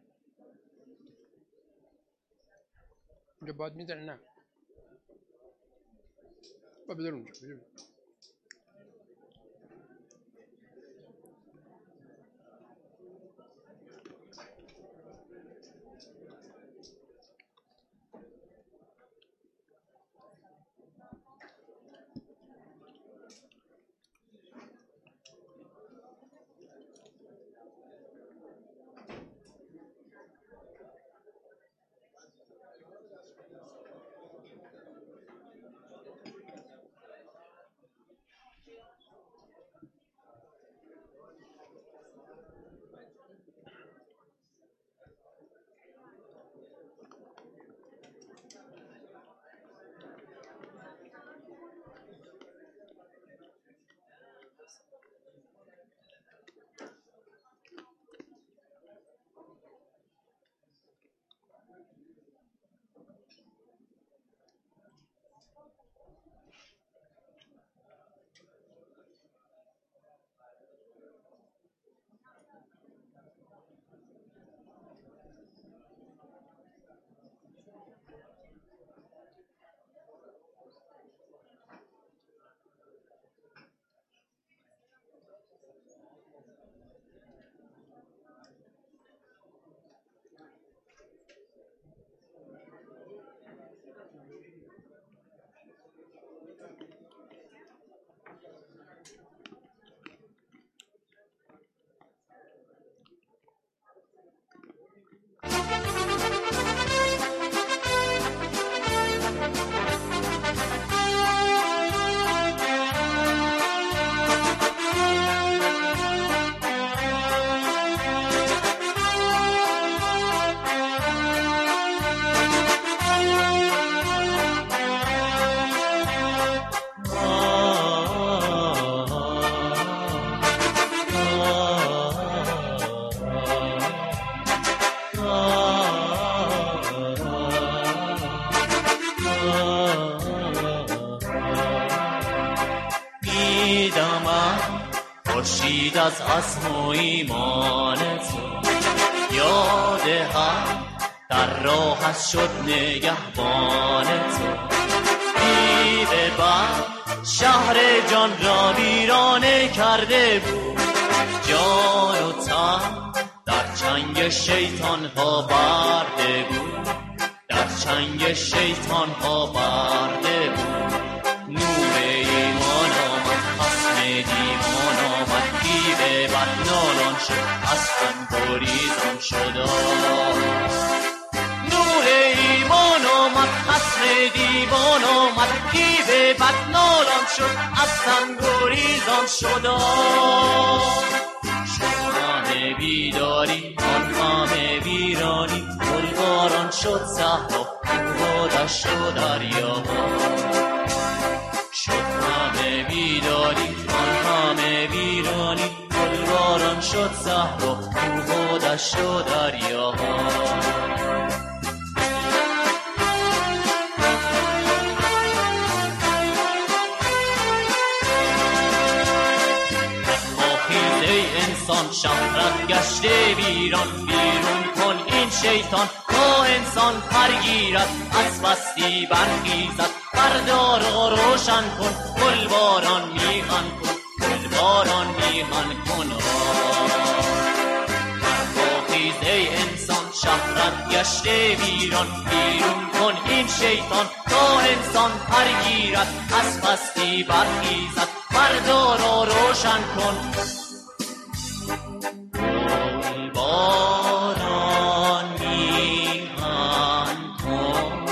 اینجا باد میزنه. نه با بذار اونجا بذار. برید از عزم و ایمان تو، یاد هم در راهت شد نگهبان تو. بی به بعد شهر جان را ویرانه کرده بود، جان و تن در چنگ شیطان ها برده بود، در چنگ شیطان ها برده بود. نور ایمان آمد، خصم دیوان آمد، دیو بد نالان شد، از هم گریزان شد. نور ایمان آمد، خصم دیوان آمد، دیو بد نالان شد، از هم گریزان شد. شد بیداری آن همه ویرانی، گلباران شد صحرا، کوه و دشت و دریاها. شد همه بیداری آن همه ویرانی، گلباران شد صحرا، کوه و دشت و دریاها. شهرت گشته ویران، بیرون کن این شیطان تا انسان پرگیرد، از پستی برخیزد، بردار و روشن کن، گلباران میهن کن، گلباران میهن کن. برخیز ای انسان شهرت گشته ویران، بیرون کن این شیطان تا انسان پرگیرد، از پستی برخیزد، بردار و روشن کن. باران میهن کن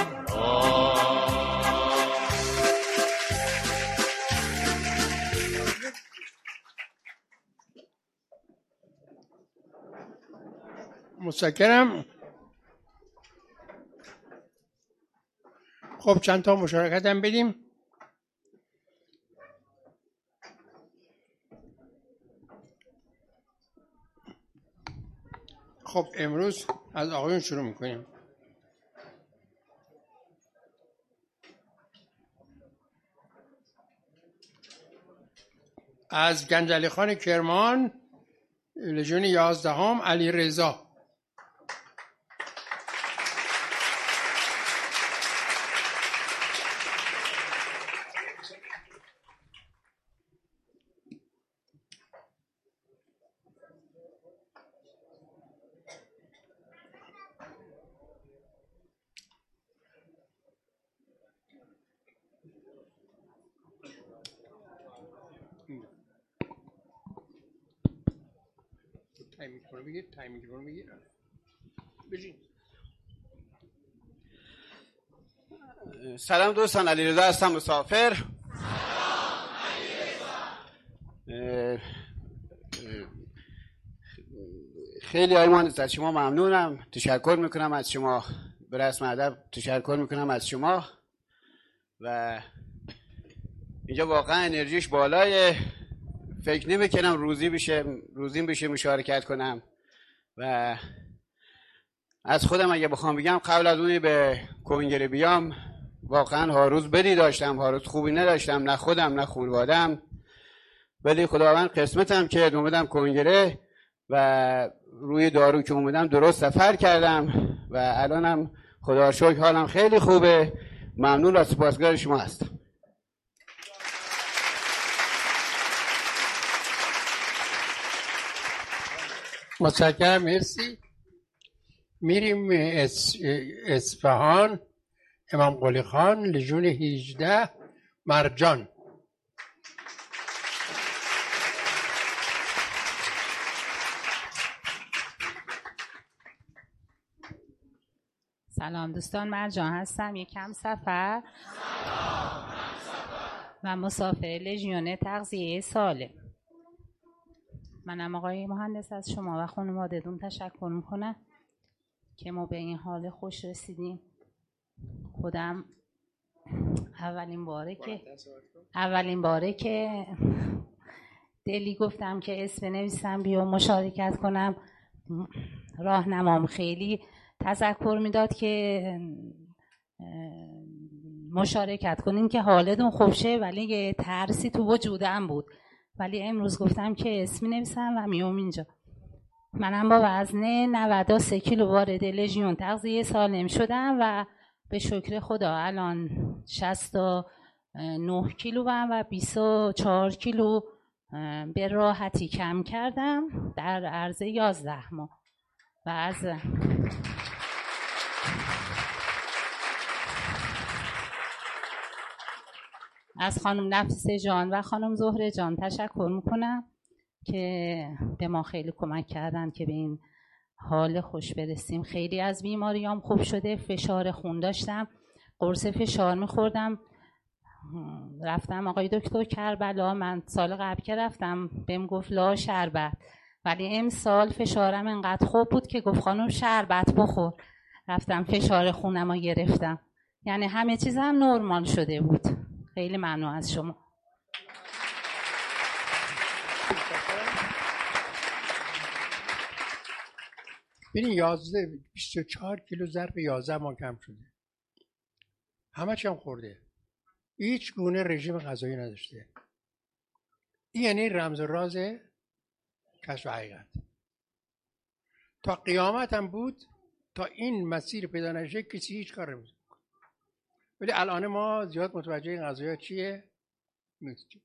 متشکرم. خب چند تا مشارکت هم بدیم. خب امروز از آقایون شروع میکنیم. از گنجلی خان کرمان لژیون یازدهم علی رضا. سلام دوستان، علیرضا هستم مسافر. خیلی ایمان از شما ممنونم، تشکر میکنم از شما، به رسم ادب تشکر میکنم از شما. و اینجا واقعا انرژیش بالای، فکر نمیکنم روزی بشه روزیم بشه مشارکت کنم. و از خودم اگه بخوام بگم، قبل از اونی به کنگره بیام واقعا هر روز بدی داشتم، هر روز خوبی نداشتم، نه خودم نه خانواده‌ام، ولی خداوند قسمتم که اومدم کنگره و روی دارو که اومدم درست سفر کردم و الانم خدا رو شکر حالم خیلی خوبه. ممنون و سپاسگزار شما هستم. متشکرم، مرسی. میریم اصفهان. امام قلی خان لژیون هجده مرجان. سلام دوستان، مرجان هستم، یکم سفر و مسافر لژیون تغذیه سالم. منم آقای مهندس از شما و خانواده‌تون تشکر میکنم که ما به این حال خوش رسیدیم. خودم اولین باره که اولین باره که دلی گفتم که اسم نویسم بیا مشارکت کنم، راهنمام خیلی تذکر میداد که مشارکت کنین که حالتون خوب شه، ولی یه ترسی تو وجودم بود ولی امروز گفتم که اسمی نویسم و میام اینجا. منم با وزن نود و سه کیلو وارد لژیون تغذیه سالم شدم و به شکر خدا الان شصت و نه کیلو و بیست و چهار کیلو به راحتی کم کردم در عرض یازده ماه. و از از خانم نفیسه جان و خانم زهره جان تشکر میکنم که به ما خیلی کمک کردن که به این حال خوش برسیم. خیلی از بیماریام خوب شده. فشار خون داشتم، قرص فشار میخوردم، رفتم آقای دکتر کربلا، من سال قبل که رفتم بهم گفت لا شربت، ولی امسال فشارم انقدر خوب بود که گفت خانم شربت بخور. رفتم فشار خونم رو گرفتم، یعنی همه چیزم نرمال شده بود. خیلی ممنون از شما. ببین یازده بیست و چهار کیلو ظرف یازده ماه کم شده. همه چی هم خورده. هیچ گونه رژیم غذایی نداشته. این یعنی رمز و راز کشف حقیقت. تا قیامت هم بود، تا این مسیر پیدا نشه کسی هیچ کار نمی‌کنه. ولی الان ما زیاد متوجه این قضایا چیه نیستیم.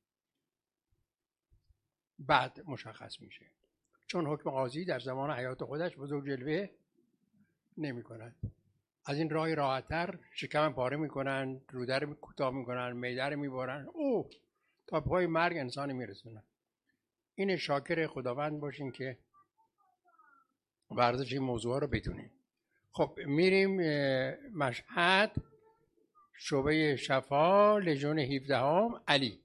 بعد مشخص میشه، چون حکم قاضی در زمان حیات خودش بزرگ جلوه نمی کند. از این راه راحت‌تر شکم پاره میکنن، روده رو کوتاه میکنن، معده رو میبرن، او تا پای مرگ انسان میرسونن. این شاکر خداوند باشین که ورزش این موضوع رو بدونیم. خب میریم مشهد، شعبه شفا، لژیون هفده هم، علی.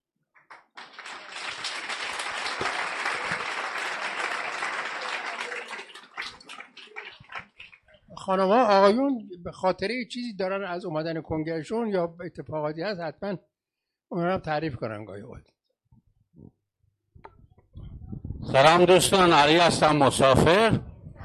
خانم‌ها آقایون به خاطر چیزی دارن از اومدن کنگرهشون یا اتفاقاتی هست، حتما اونها هم تعریف کنن گاهی اوقات. سلام دوستان، علی هستم، مسافر.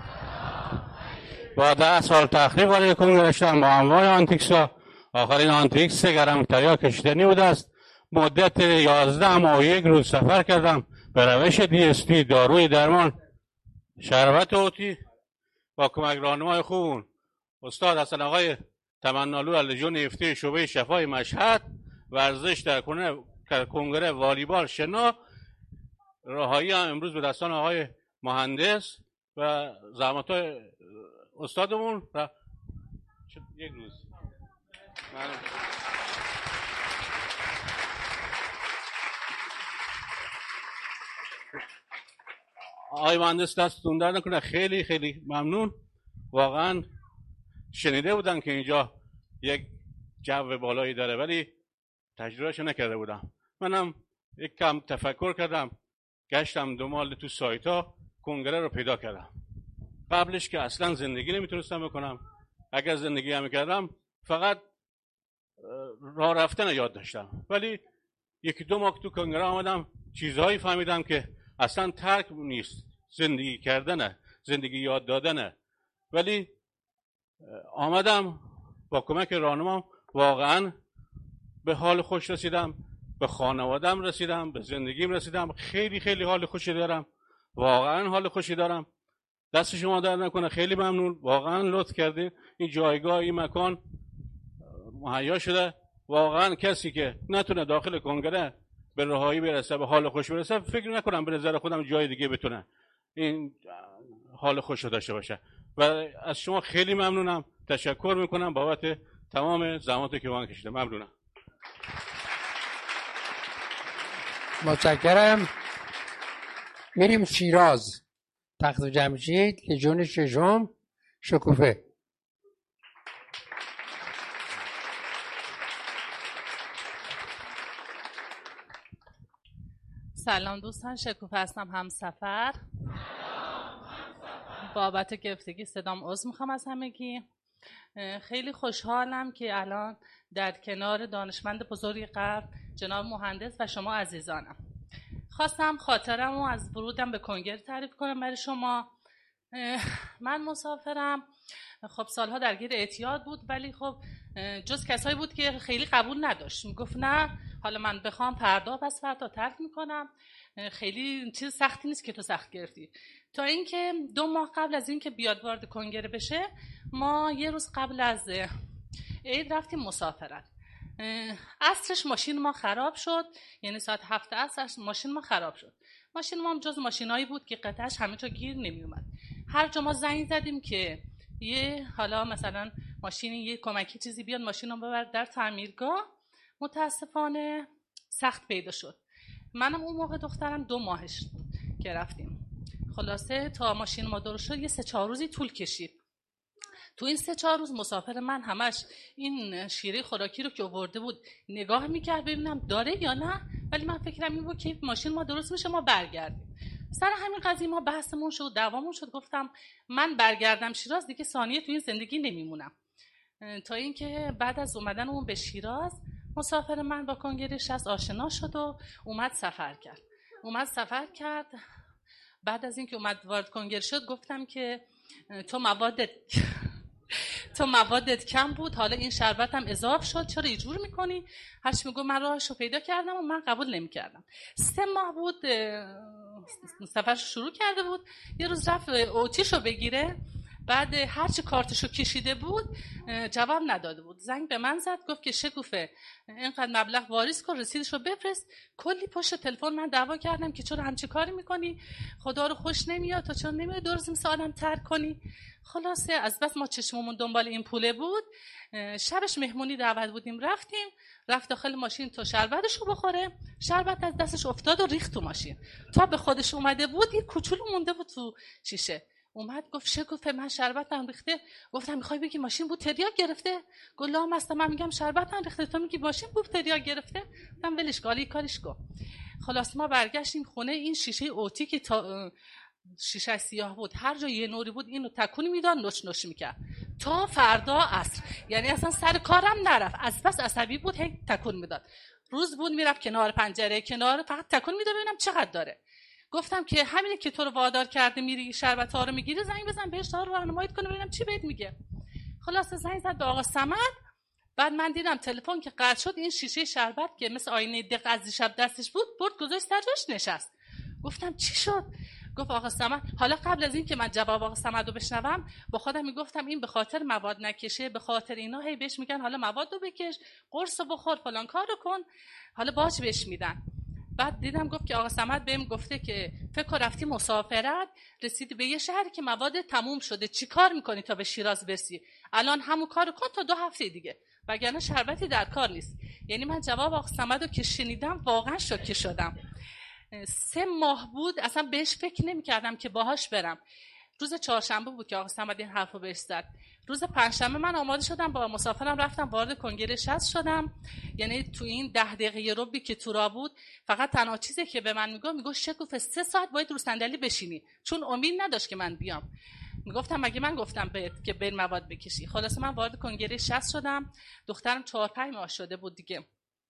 با ده سال تقریب وارد کنگره شدم با انواع آنتیکسا. آخرین آنتیکس گرمتریا کشیدنی بوده است. مدت یازده ماه یک روز سفر کردم به روش دی اس تی، داروی درمان، شربت اوتی با کمک راهنمای خوبون استاد حسن آقای تمنالو از لژیون هفده شعبه شفای مشهد. ورزش در کنگره والیبال شنا. راهایی هم امروز به دستان آقای مهندس و زحمت‌های استادمون و یک روز من... آقای مهندس دستتون در نکنه، خیلی خیلی ممنون. واقعا شنیده بودن که اینجا یک جو بالایی داره ولی تجربهش نکرده بودم. منم یک کم تفکر کردم، گشتم دنبال تو سایت ها، کنگره رو پیدا کردم. قبلش که اصلا زندگی نمیتونستم بکنم. اگر زندگی هم میکردم فقط راه رفتن یاد داشتم، ولی یکی دو ماه تو کنگره آمدم چیزهایی فهمیدم که اصلا ترک نیست، زندگی کردنه، زندگی یاد دادنه. ولی آمدم با کمک راهنمام واقعا به حال خوش رسیدم، به خانوادم رسیدم، به زندگیم رسیدم. خیلی خیلی حال خوشی دارم، واقعا حال خوشی دارم. دست شما درد نکنه، خیلی ممنون، واقعا لطف کردین. این جایگاه، این مکان مهیا شده. واقعا کسی که نتونه داخل کنگره به رهایی برسه، به حال خوش برسه، فکر نکنم به نظر خودم جای دیگه بتونه این حال خوش رو داشته باشه. و از شما خیلی ممنونم، تشکر میکنم بابت تمام زحماتی که وان کشیده. ممنونم. متشکرم. میریم شیراز، تخت جمشید، لژیون ششم، شکوفه. سلام دوستان، شکوفه هستم، همسفر. بابت گرفتگی صدام عذر میخوام از همگی. خیلی خوشحالم که الان در کنار دانشمند بزرگ غرب جناب مهندس و شما عزیزانم. خواستم خاطرم رو از ورودم به کنگره تعریف کنم برای شما. من مسافرم، خب سالها درگیر اعتیاد بود، ولی خب جز کسایی بود که خیلی قبول نداشت، میگفت نه حالا من بخوام فردا پس فردا ترک میکنم، خیلی چیز سختی نیست که تو سخت گرفتی. تا اینکه دو ماه قبل از اینکه بیاد وارد کنگره بشه، ما یه روز قبل از عید رفتیم مسافرت. عصرش ماشین ما خراب شد، یعنی ساعت هفت عصر ماشین ما خراب شد. ماشین ما هم جز ماشینایی بود که قطعش همه جا گیر نمی اومد. هر جا ما زنگ زدیم که یه حالا مثلا ماشینی یه کمکی چیزی بیاد ماشین رو ببر در تعمیرگاه، متاسفانه سخت پیدا شد. منم اون موقع دخترم دو ماهش که رفتیم. خلاصه تا ماشین ما درست شد یه سه چهار روزی طول کشید. تو این سه چهار روز مسافر من همش این شیره خوراکی رو که آورده بود نگاه میکرد ببینم داره یا نه، ولی من فکرم این بود که ماشین ما درست میشه ما برگردیم. سر همین قضیه ما بحثمون شد، دعوامون شد. گفتم من برگردم شیراز دیگه ثانیه تو این زندگی نمیمونم. تا اینکه بعد از اومدن اون به شیراز، مسافر من با کنگره شصت آشنا شد و اومد سفر کرد. اومد سفر کرد. بعد از اینکه اومد وارد کنگره شد گفتم که تو موادت تو موادت کم بود، حالا این شربت هم اضافه شد، چرا اینجور میکنی؟ هرچی میگو من راهشو پیدا کردم و من قبول نمیکردم. سه ماه بود سفرشو شروع کرده بود. یه روز رفت اوتیشو بگیره، بعد هرچی کارتشو کشیده بود جواب نداده بود. زنگ به من زد گفت که شکوفه اینقدر مبلغ واریز کن، رسیدشو بفرست. کلی پشت تلفن من دعوا کردم که چرا همچی کاری میکنی، خدا رو خوش نمیاد، تو چرا نمیاد درست مثل آدم ترک کنی. خلاصه از بس ما چشممون دنبال این پوله بود، شبش مهمونی دعوت بودیم، رفتیم رفت داخل ماشین تا شربتشو بخوره، شربت از دستش افتاد و ریخت تو ماشین. تا به خودش اومده بود یه کوچولو مونده بود تو شیشه. اومد گفت شکوفه من شربتم ریخته. گفتم میخوای بگی ماشین بود تریاک گرفته؟ گفت لام است، من میگم شربتم ریخته تو میگی ماشین بود تریاک گرفته. گفتم ولش کن، کارش کن. خلاص ما برگشتیم خونه. این شیشه اوتی که تا شیشه سیاه بود، هر جا یه نوری بود اینو تکونی میداد نوش نوش میکرد تا فردا عصر. یعنی اصلا سر کارم نرفت، از بس عصبی بود هی تکون میداد. روز بود میرفت کنار پنجره، کنار فقط تکون میداد ببینم چقدر داره. گفتم که همینه که تو رو وادار کرده میری شربت ها رو میگیری، زنگ بزن بهش تا رو راهنمایی کنه ببینم چی بهت میگه. خلاص زنگ زد به آقا صمد. بعد من دیدم تلفن که قطع شد، این شیشه شربت که مثل آینه دق از شب دستش بود برد گذاشت سر جاش نشست. گفتم چی شد؟ گفت آقا صمد. حالا قبل از این که من جواب آقا صمد رو بشنوم با خودم میگفتم این به خاطر مواد نکشه، به خاطر اینا هی بهش میگن حالا مواد رو بکش، قرص رو بخور، فلان کارو کن، حالا باج بهش میدن. بعد دیدم گفت که آقا صمد بهم گفته که فکر کن رفتی مسافرت، رسیدی به یه شهر که مواد تموم شده، چی کار میکنی تا به شیراز برسی؟ الان همون کارو کن تا دو هفته دیگه، وگرنه شربتی در کار نیست. یعنی من جواب آقا صمد رو که شنیدم واقعا شوکه شدم. سه ماه بود اصلا بهش فکر نمی کردم که باهاش برم. روز چهارشنبه بود که آقا صمد این حرفو بهش زد. روز پنجشنبه من آماده شدم با مسافرم رفتم وارد کنگره شصت شدم. یعنی تو این ده دقیقه ربی که تو را بود فقط تنها چیزی که به من میگفت میگفت شکوفه سه ساعت باید رو صندلی بشینی، چون امید نداشت که من بیام. میگفتم مگه من گفتم بهت که بین مواد بکشی؟ خلاص من وارد کنگره شصت شدم. دخترم چهار پنج ماه شده بود دیگه.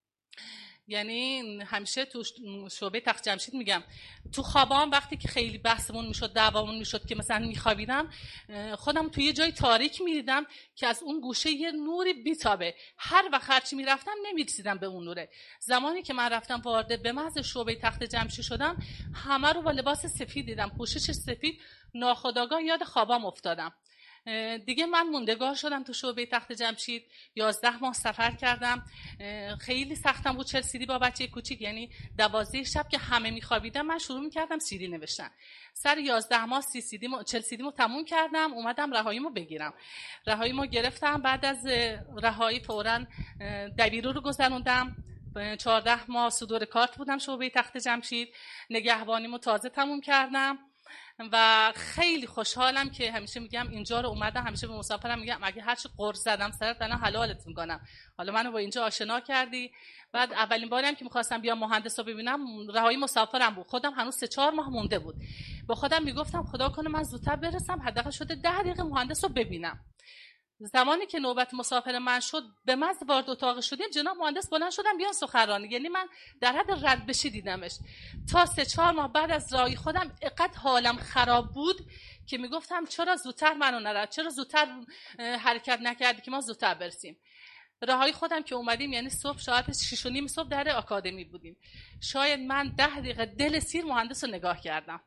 یعنی همیشه تو شعبه تخت جمشید میگم تو خوابام وقتی که خیلی بحثمون میشد دعوامون میشد که مثلا میخوابیدم، خودم تو یه جای تاریک میدیدم که از اون گوشه یه نوری بیتابه. هر وقت هرچی میرفتم نمیرسیدم به اون نوره. زمانی که من رفتم وارد به محض شعبه تخت جمشید شدم، همه رو با لباس سفید دیدم، پوشش سفید. ناخودآگاه یاد خوابام افتادم. دیگه من موندگار شدم تو شعبه تخت جمشید. یازده ماه سفر کردم. خیلی سختم بود چهل سیدی با بچه کوچیک. یعنی دوازده شب که همه میخوابیدن من شروع میکردم سیدی نوشتن. سر یازده ماه سی سیدی مو چهل سیدی مو تموم کردم. اومدم رهاییمو بگیرم. رهاییمو گرفتم. بعد از رهایی فوراً دبیرو رو گذروندم. چهارده ماه صدور کارت بودم شعبه تخت جمشید. نگهبانیمو تازه تموم کردم و خیلی خوشحالم که همیشه میگم اینجا رو اومدم. همیشه به مسافرم میگم اگه هر چی قرض زدم سرت الان حلالت میکنم. حالا منو با اینجا آشنا کردی. بعد اولین باری هم که میخواستم بیام مهندس رو ببینم رهایی مسافرم بود. خودم هنوز سه چهار ماه مونده بود. با خودم میگفتم خدا کنه من زودتر برسم، حداقل شده ده دقیقه مهندس رو ببینم. زمانی که نوبت مسافر من شد به محض وارد اتاق شدیم جناب مهندس بلند شدن بیان سخنرانی. یعنی من در حد رد بشی دیدمش. تا سه چهار ماه بعد از راهی خودم اینقدر حالم خراب بود که میگفتم چرا زودتر منو نرد، چرا زودتر حرکت نکردی که ما زودتر برسیم. راههای خودم که اومدیم یعنی صبح ساعت شش و نیم صبح در آکادمی بودیم. شاید من ده دقیقه دل سیر مهندس رو نگاه کردم.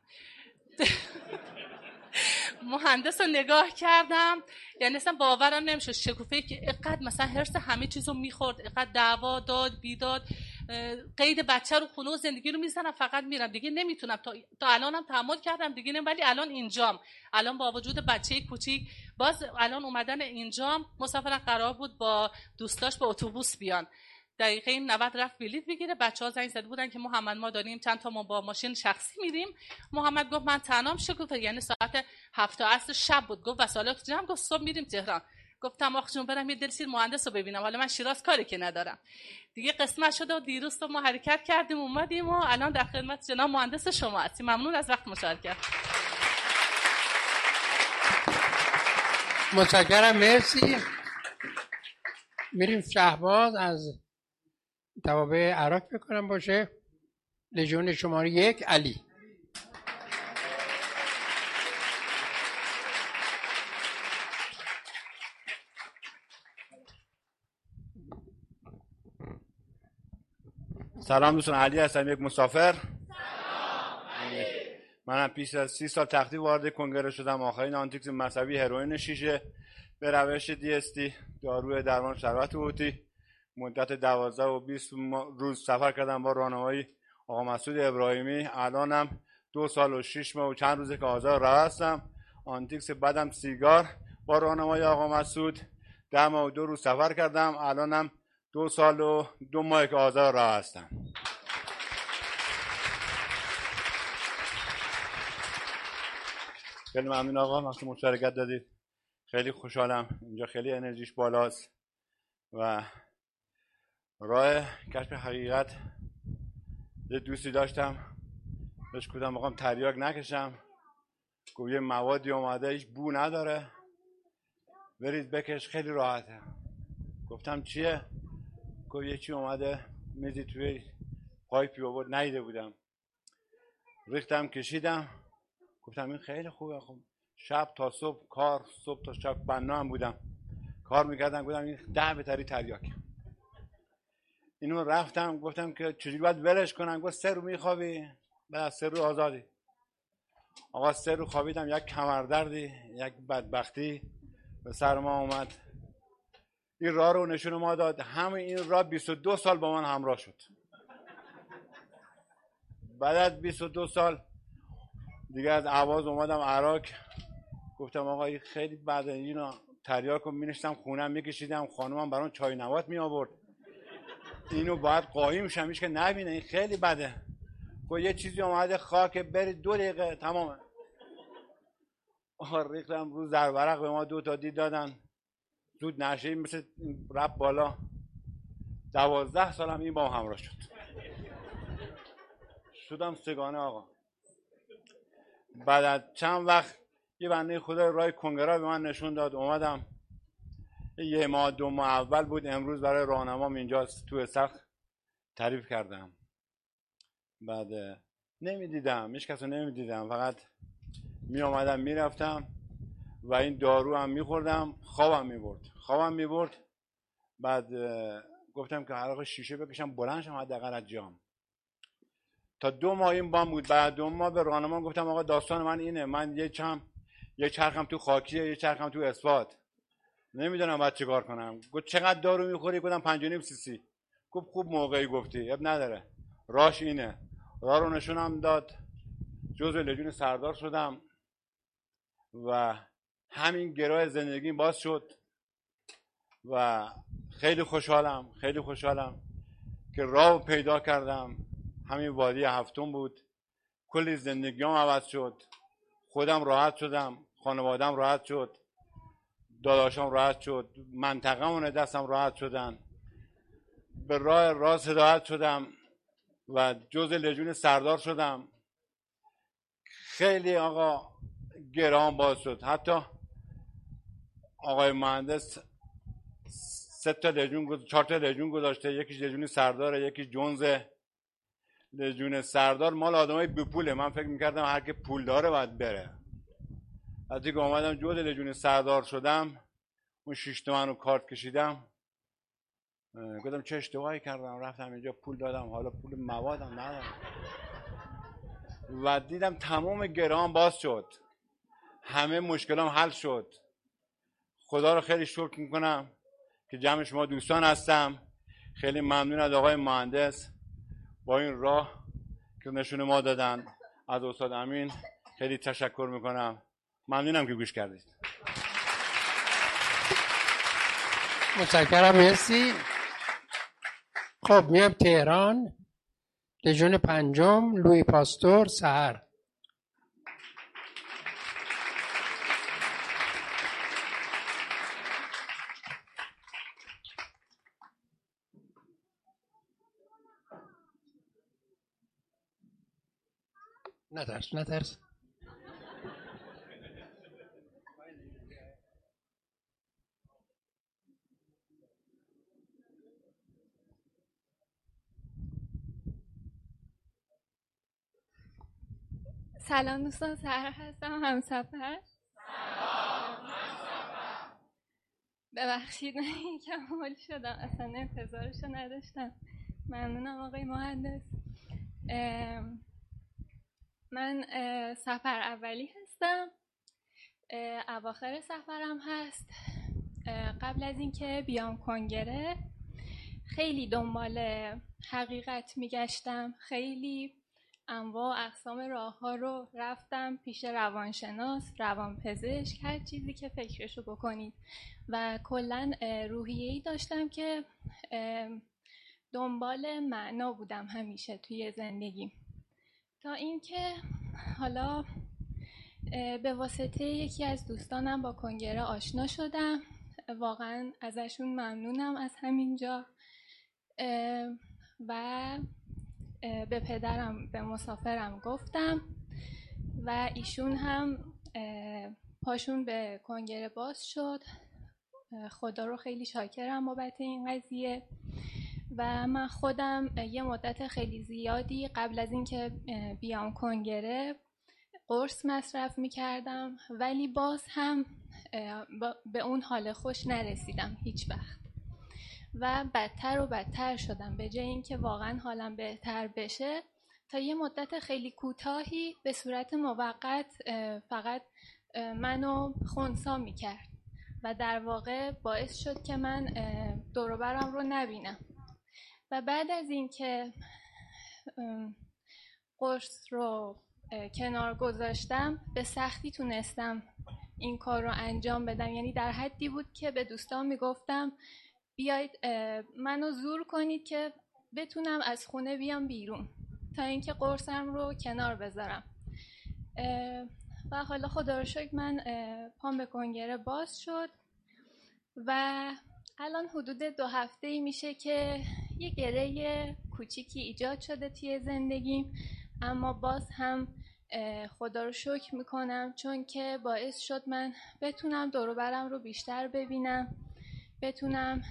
مهندس رو نگاه کردم یعنی اصلا باورم نمیشه، شکوفه‌ای که اینقدر مثلا هرس همه چیزو میخورد، اینقدر دعوا داد بیداد، قید بچه رو خونه و زندگی رو میزنم، فقط میرم دیگه نمیتونم. تا تا الانم تحمل کردم دیگه نمی، ولی الان اینجام، الان با وجود بچه کوچیک باز الان اومدن اینجام. مسافرم قرار بود با دوستاش با اتوبوس بیان، دقیقه نود رفت بلیط بگیره. بچه‌ها زنگ زده بودن که محمد ما داریم چند تا ما با ماشین شخصی میریم. محمد گفت من تنهام. شکوفه یعنی ساعت هفت عصر شب بود. گفت وسایلت جمع. گفت صبح میریم تهران. گفتم آخ جون برم یه دلسیر مهندس رو ببینم، حالا من شیراز کاری که ندارم دیگه. قسمت شده و دیروز تو ما حرکت کردیم اومدیم و الان در خدمت جناب مهندس شما هستیم. ممنون از وقت مشارکت. متشکرم، مرسی. میریم شهباز از توابع عراق بکنم باشه، لژیون شماره یک علی. سلام دوستان، علی هستم، یک مسافر. منم پیش از سی سال تختی وارد کنگره شدم. آخرین آنتیکس مذهبی هروئین شیشه به روش دی اس تی، داروی درمان شربت اوتی. مدت دوازده و بیست روز سفر کردم با راهنمایی آقا مسعود ابراهیمی. الانم دو سال و شش ماه و چند روزه که آزاد راه هستم. آنتیکس بعدم سیگار با راهنمایی آقا مسعود ده ماه و دو روز سفر کردم. الانم دو سال و دو ماه که آزاد راه هستم. خیلی ممنون آقا، وقتی مشارکت دادید. خیلی خوشحالم، اینجا خیلی انرژیش بالاست و راه کشف حقیقت یه دوستی داشتم بهش گفتم آقام تریاک نکشم، گفت یه موادی اومده هیچ بو نداره برید بکش خیلی راحته. گفتم چیه؟ گفت یه چی اومده میزی توی پایپی آورد ندیده بودم. ریختم کشیدم، گفتم این خیلی خوبه. خب شب تا صبح کار، صبح تا شب بنا هم بودم کار میکردم. گفتم این ده بهتری تریاک. اینو رفتم گفتم که چجوری باید ولش کنم. گفت سه رو میخوابی بعد از سه رو آزادی. آقا سه رو خوابیدم، یک کمردردی یک بدبختی به سر ما اومد. این راه رو نشون ما داد. همین این راه بیست و دو سال با من همراه شد. بعد از بیست و دو سال دیگه از اهواز اومدم عراق. گفتم آقا این خیلی بعد اینا تریاک رو مینشتم خونم میکشیدم، خانومم برام چای نبات می آورد. اینو باید قایم شمیش که نبینه، این خیلی بده. خب یه چیزی اومده خاک برید دو دقیقه تمامه. آقا ریختم رو زرورق به ما دو تا دید دادن. زود نشه مثل رب بالا. دوازده سالم این با همراه شد. شدم سگانه آقا. بعد از چند وقت یه بنده خدا راه کنگره به من نشون داد. اومدم یه ماه دو ماه اول بود. امروز برای راهنمام اینجا تو سخت تعریف کردم. بعد نمیدیدم، هیچ کس رو نمیدیدم، فقط می آمدم میرفتم و این دارو هم میخوردم. خوابم میبرد خوابم میبرد بعد گفتم که عراق شیشه بکشم بلند شم حداقل از جام. تا دو ماه این بام بود. بعد دو ماه به راهنما گفتم آقا داستان من اینه، من یه چم یه چرخم تو خاکیه یه چرخم تو اثبات، نمیدونم باید چه کار کنم. گفت چقدر دارو میخوری؟ گفتم پنج و نیم سی سی. گفت خوب موقعی گفتی، اب نداره، راش اینه. راه رو نشونم داد. جزء لژیون سردار شدم و همین گراه زندگی باز شد و خیلی خوشحالم خیلی خوشحالم که راه پیدا کردم. همین وادی هفتم بود. کلی زندگیام عوض شد. خودم راحت شدم، خانوادم راحت شد، داداشم راحت شد، منطقه‌مون دستم راحت شدن. به راه راست هدایت شدم و جزء لژیون سردار شدم. خیلی آقا گرام باز شد. حتی آقای مهندس سه تا لژیون چهار تا لژیون گذاشته، یکیش لژیون سرداره، یکی جونزه. لژیون سردار مال آدمای بی پوله. من فکر میکردم هر کی پول داره باید بره. وقتی که اومدم جزء لژیون سردار شدم، اون شش تومن رو کارت کشیدم، گفتم چه اشتباهی کردم، رفتم اینجا پول دادم، حالا پول موادم ندارم. و دیدم تمام گرهام باز شد، همه مشکلام حل شد. خدا رو خیلی شکر میکنم که جمع شما دوستان هستم. خیلی ممنون از آقای مهندس با این راه که نشون ما دادن. از استاد امین خیلی تشکر میکنم. ممنونم که گوش کردید. متشکرم، مرسی. خب میام تهران، لژیون پنجم، لوی پاستور، سحر. نترس نترس. سلام دوستان، سحر هستم، همسفر. ببخشید من یکم حال شدم، اصلا انتظارشو نداشتم. ممنونم آقای مهندس. من سفر اولی هستم، اواخر سفرم هست. قبل از اینکه بیام کنگره خیلی دنبال حقیقت میگشتم، خیلی انواع اقسام راه ها رو رفتم، پیش روانشناس، روانپزشک، هر چیزی که فکرشو بکنید. و کلن روحیه‌ای داشتم که دنبال معنا بودم همیشه توی زندگی، تا اینکه حالا به واسطه یکی از دوستانم با کنگره آشنا شدم. واقعا ازشون ممنونم از همینجا. و به پدرم، به مسافرم گفتم و ایشون هم پاشون به کنگره باز شد. خدا رو خیلی شاکرم بابت این قضیه. و من خودم یه مدت خیلی زیادی قبل از اینکه بیام کنگره قرص مصرف میکردم، ولی باز هم به اون حال خوش نرسیدم هیچ وقت و بدتر و بدتر شدم. به جای اینکه واقعا حالم بهتر بشه، تا یه مدت خیلی کوتاهی به صورت موقت فقط منو خنثی میکرد و در واقع باعث شد که من دور و برم رو نبینم. و بعد از اینکه قرص رو کنار گذاشتم، به سختی تونستم این کار رو انجام بدم. یعنی در حدی بود که به دوستان میگفتم بیایید منو زور کنید که بتونم از خونه بیام بیرون تا اینکه قرصم رو کنار بذارم. و حالا خدا رو شکر من پام به کنگره باز شد و الان حدود دو هفته ای میشه که یه گره کوچیکی ایجاد شده توی زندگیم، اما باز هم خدا رو شکر میکنم چون که باعث شد من بتونم دور و برم رو بیشتر ببینم، بتونم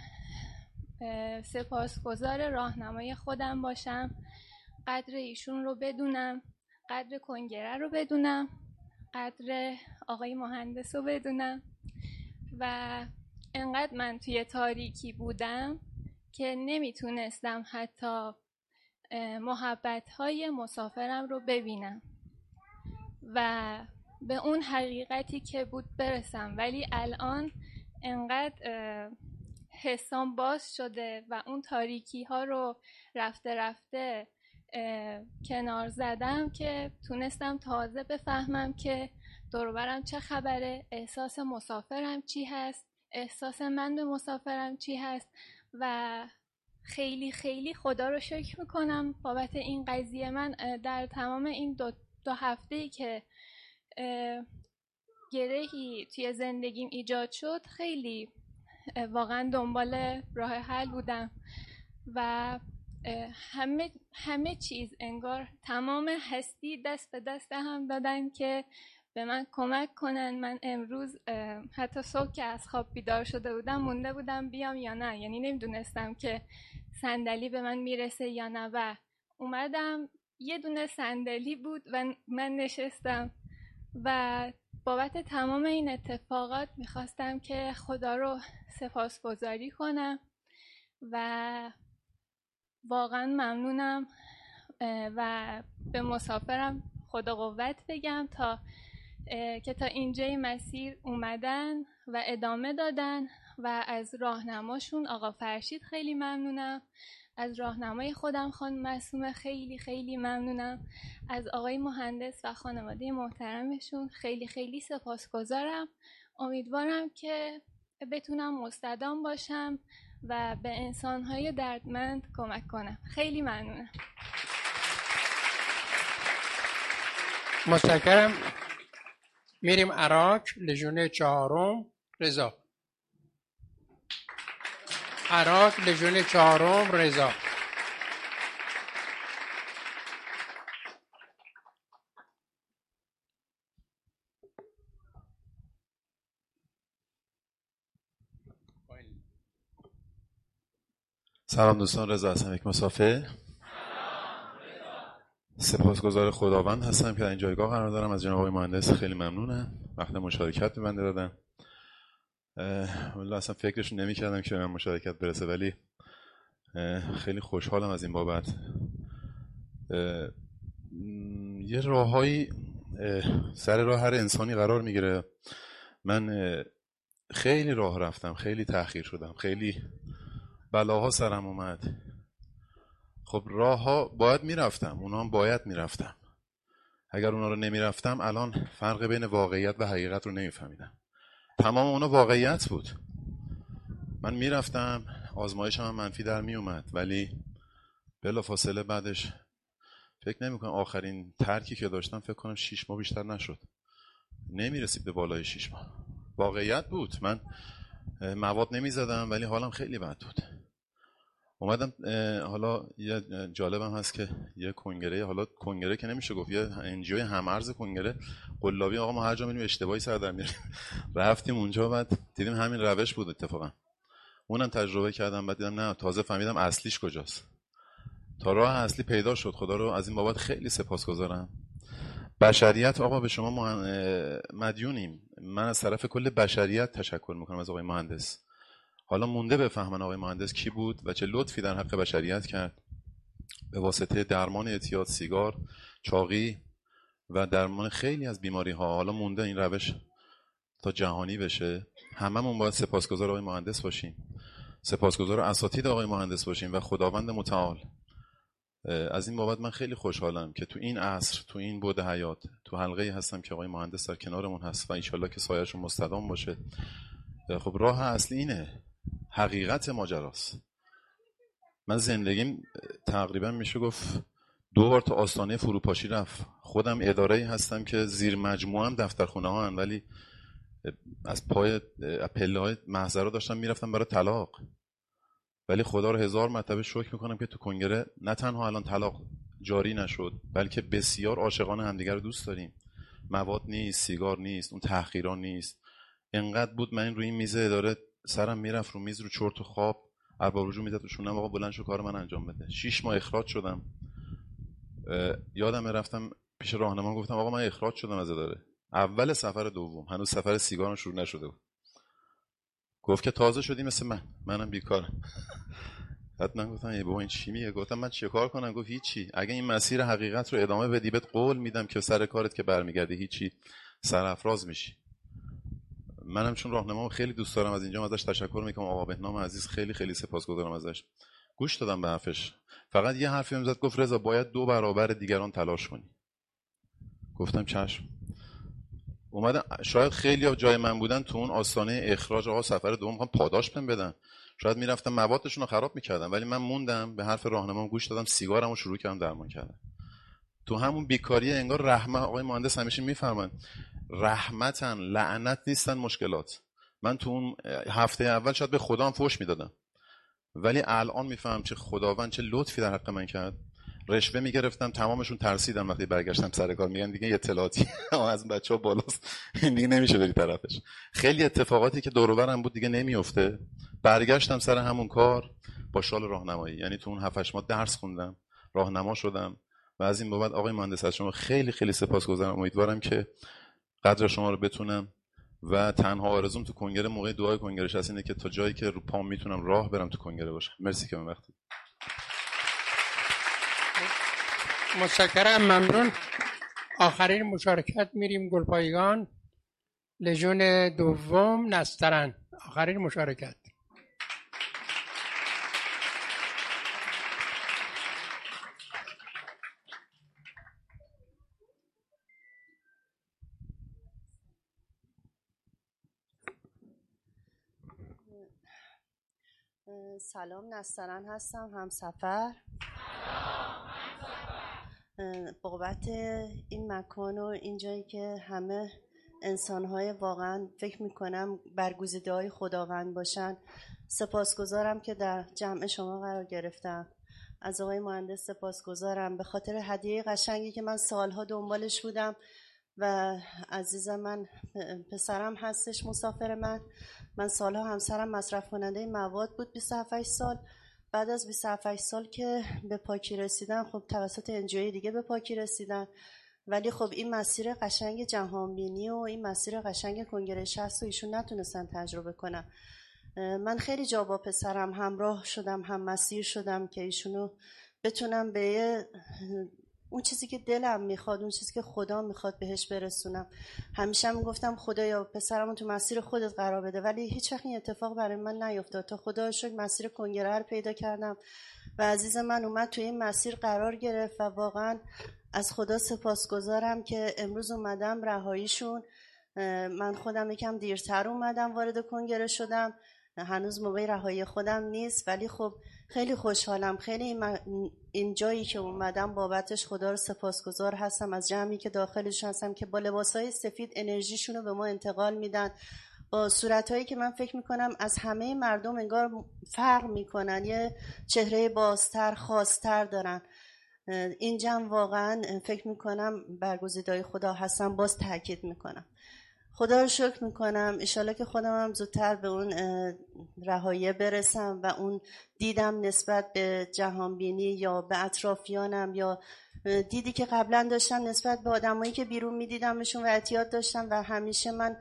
سپاسگزار راهنمای خودم باشم، قدر ایشون رو بدونم، قدر کنگره رو بدونم، قدر آقای مهندس رو بدونم. و انقدر من توی تاریکی بودم که نمیتونستم حتی محبت‌های مسافرم رو ببینم و به اون حقیقتی که بود برسم. ولی الان انقدر حسام باز شده و اون تاریکی ها رو رفته رفته کنار زدم که تونستم تازه بفهمم که دور برم چه خبره، احساس مسافرم چی هست، احساس من به مسافرم چی هست. و خیلی خیلی خدا رو شکر میکنم بابت این قضیه. من در تمام این دو, دو هفته‌ای که گرهی توی زندگیم ایجاد شد خیلی واقعا دنبال راه حل بودم و همه همه چیز انگار تمام هستی دست به دست هم دادن که به من کمک کنن. من امروز حتی صبح که از خواب بیدار شده بودم مونده بودم بیام یا نه، یعنی نمیدونستم که صندلی به من میرسه یا نه و اومدم، یه دونه صندلی بود و من نشستم و بابت تمام این اتفاقات میخواستم که خدا رو سپاسگزاری کنم و واقعا ممنونم و به مسافرم خدا قوت بگم تا که تا اینجای مسیر اومدن و ادامه دادن و از راهنماشون آقا فرشید خیلی ممنونم، از راهنمای خودم خانم معصومه خیلی خیلی ممنونم، از آقای مهندس و خانواده محترمشون خیلی خیلی سپاسگزارم. امیدوارم که بتونم مستدام باشم و به انسانهای دردمند کمک کنم. خیلی ممنونم. متشکرم. میریم عراق، لژیون چهارم رضا. عراق لژیون چهارم رضا. سلام دوستان، رضا هستم، یک مسافر. سپاسگزار خداوند هستم که در این جایگاه قرار دارم. از جناب آقای مهندس خیلی ممنونم، وقت مشارکت به من دادن. والله اصلا فکرش نمی‌کردم که به من مشارکت برسه، ولی خیلی خوشحالم از این بابت. یه راههایی سر راه هر انسانی قرار میگیره. من خیلی راه رفتم، خیلی تأخیر شدم، خیلی بلاها سرم اومد. خب راه ها باید میرفتم، اونا هم باید میرفتم. اگر اونا رو نمیرفتم الان فرق بین واقعیت و حقیقت رو نمیفهمیدم. تمام اونا واقعیت بود. من میرفتم، آزمایشم هم منفی در میومد، ولی بلافاصله بعدش فکر نمی کنم آخرین ترکی که داشتم فکر کنم شیش ماه بیشتر نشد، نمیرسید به بالای شیش ماه. واقعیت بود. من مواد نمیزدم ولی حالم خیلی بد بود. اومدم، حالا یه جالبم هست که یه کنگره، حالا کنگره که نمیشه گفت، یه انجیوی همارز کنگره قلابی، آقا ما هر جا میریم اشتباهی سر در میاریم. رفتیم اونجا، بعد دیدیم همین روش بود اتفاقا. اونم تجربه کردم، بعد دیدم نه، تازه فهمیدم اصلیش کجاست. تا راه اصلی پیدا شد. خدا رو از این بابت خیلی سپاسگزارم. بشریت آقا به شما مدیونیم. من از طرف کل بشریت تشکر میکنم از آقای مهندس. حالا مونده بفهمن آقای مهندس کی بود و چه لطفی در حق بشریت کرد به واسطه درمان اعتیاد، سیگار، چاقی و درمان خیلی از بیماری ها. حالا مونده این روش تا جهانی بشه. هممون باید سپاسگزار آقای مهندس باشیم، سپاسگزار اساتید آقای مهندس باشیم و خداوند متعال. از این بابت من خیلی خوشحالم که تو این عصر، تو این بعد حیات، تو حلقه هستم که آقای مهندس در کنارمون هست و انشالله که سایه‌شون مستدام باشه. خب راه اصلی اینه، حقیقت ماجراست. من زندگیم تقریبا میشه گفت دو بار تا آستانه فروپاشی رفت. خودم اداره‌ای هستم که زیر مجموعه هم دفترخونه ها هن، ولی از پای پله‌های محضر داشتم میرفتم برای طلاق. ولی خدا رو هزار مرتبه شکر میکنم که تو کنگره نه تنها الان طلاق جاری نشد، بلکه بسیار عاشقان همدیگر رو دوست داریم. مواد نیست، سیگار نیست، اون تحقیران نیست. انقدر بود من روی این میز اداره سرم میرفت رو میز، رو چرت و خواب ارباب رجوع میداد روشونم، آقا بلند شو کار من انجام بده. شش ماه اخراج شدم. یادم رفتم پیش راهنما گفتم آقا من اخراج شدم از اداره. اول سفر دوم، هنوز سفر سیگارم شروع نشده بود. گفت که تازه شدی مثل من، منم بیکارم. بعد من گفتم ای بابا این چی میگه؟ گفتم من چه کار کنم؟ گفت هیچی، اگه این مسیر حقیقت رو ادامه بدی بهت قول میدم که سر کارت که برمیگردی هیچی، سرافراز میشی. منم چون راهنمام خیلی دوست دارم، از اینجا ازش تشکر میکنم. آقا بهنام عزیز خیلی خیلی سپاسگزارم ازش. گوش دادم به حرفش. فقط یه حرفی هم زد، گفت رضا باید دو برابر دیگران تلاش کنی. گفتم چشم. اومدن شاید خیلی ها جای من بودن تو اون آستانه اخراج، آقا سفر دوم میخوام پاداش بهم بدن، شاید میرفتم موادشون رو خراب میکردم، ولی من موندم به حرف راهنمام گوش دادم، سیگارمو شروع کردم درمان کردم. تو همون بیکاری انگار رحمت. آقای مهندس همیشه میفرمان رحمتن، لعنت نیستن مشکلات. من تو اون هفته اول شاید به خدا هم فوش میدادم، ولی الان میفهم چه خداوند چه لطفی در حق من کرد. رشوه میگرفتم، تمامشون ترسیدم وقتی برگشتم سر کار، میگن دیگه اطلاعاتی از بچه‌ها بالاست، دیگه نمیشه بری طرفش. خیلی اتفاقاتی که دور و برم بود دیگه نمیفته. برگشتم سر همون کار با شال راهنمایی، یعنی تو اون هفت هشت ماه درس خوندم، راهنما شدم و از این بابت آقای مهندس از شما خیلی خیلی سپاسگزارم. امیدوارم که قدر شما رو بتونم و تنها آرزوم تو کنگره موقع دعای کنگرهش هست اینه که تا جایی که رو پام میتونم راه برم تو کنگره باشم. مرسی که من وقت متشکرم، ممنون. آخرین مشارکت میریم گلپایگان، لژیون دوم نسترن. آخرین مشارکت. سلام، نسترن هستم، همسفر. بابت این مکان و این جایی که همه انسان‌های واقعا فکر می‌کنم برگزیده‌های خداوند باشن، سپاسگزارم که در جمع شما قرار گرفتم. از آقای مهندس سپاسگزارم به خاطر هدیه قشنگی که من سالها دنبالش بودم و عزیزم من پسرم هستش مسافر من. من سالها همسرم مصرف کننده مواد بود، بیست و هفت سال. بعد از بیست و هفت سال که به پاکی رسیدن، خب توسط انجیوی دیگه به پاکی رسیدن، ولی خب این مسیر قشنگ جهانبینی و این مسیر قشنگ کنگره شصت رو ایشون نتونستن تجربه کنن. من خیلی جا با پسرم همراه شدم، هم مسیر شدم که ایشونو بتونم به اون چیزی که دلم میخواد، اون چیزی که خدا میخواد بهش برسونم. همیشه میگفتم خدایا پسرمو تو مسیر خودت قرار بده، ولی هیچ وقت این اتفاق برای من نیفتاد. تا خدا رو شکر مسیر کنگره رو پیدا کردم و عزیز من اومد توی این مسیر قرار گرفت و واقعا از خدا سپاسگزارم که امروز اومدم رهاییشون. من خودم یکم دیرتر اومدم وارد کنگره شدم، هنوز موقع رهایی خودم نیست، ولی خب خیلی خوشحالم. خیلی این جایی که اومدم بابتش خدا رو سپاسگزار هستم، از جمعی که داخلش هستم که با لباسهای سفید انرژیشون رو به ما انتقال میدن، با صورتهایی که من فکر میکنم از همه مردم انگار فرق میکنن، یه چهره بازتر خاصتر دارن. این جمع واقعا فکر میکنم برگزیده‌های خدا هستم، باز تاکید میکنم. خدا رو شکر میکنم. انشالله که خودم هم زودتر به اون رهایی برسم و اون دیدم نسبت به جهانبینی یا به اطرافیانم یا دیدی که قبلا داشتم نسبت به آدمایی که بیرون میدیدمشون و اعتیاد داشتم و همیشه من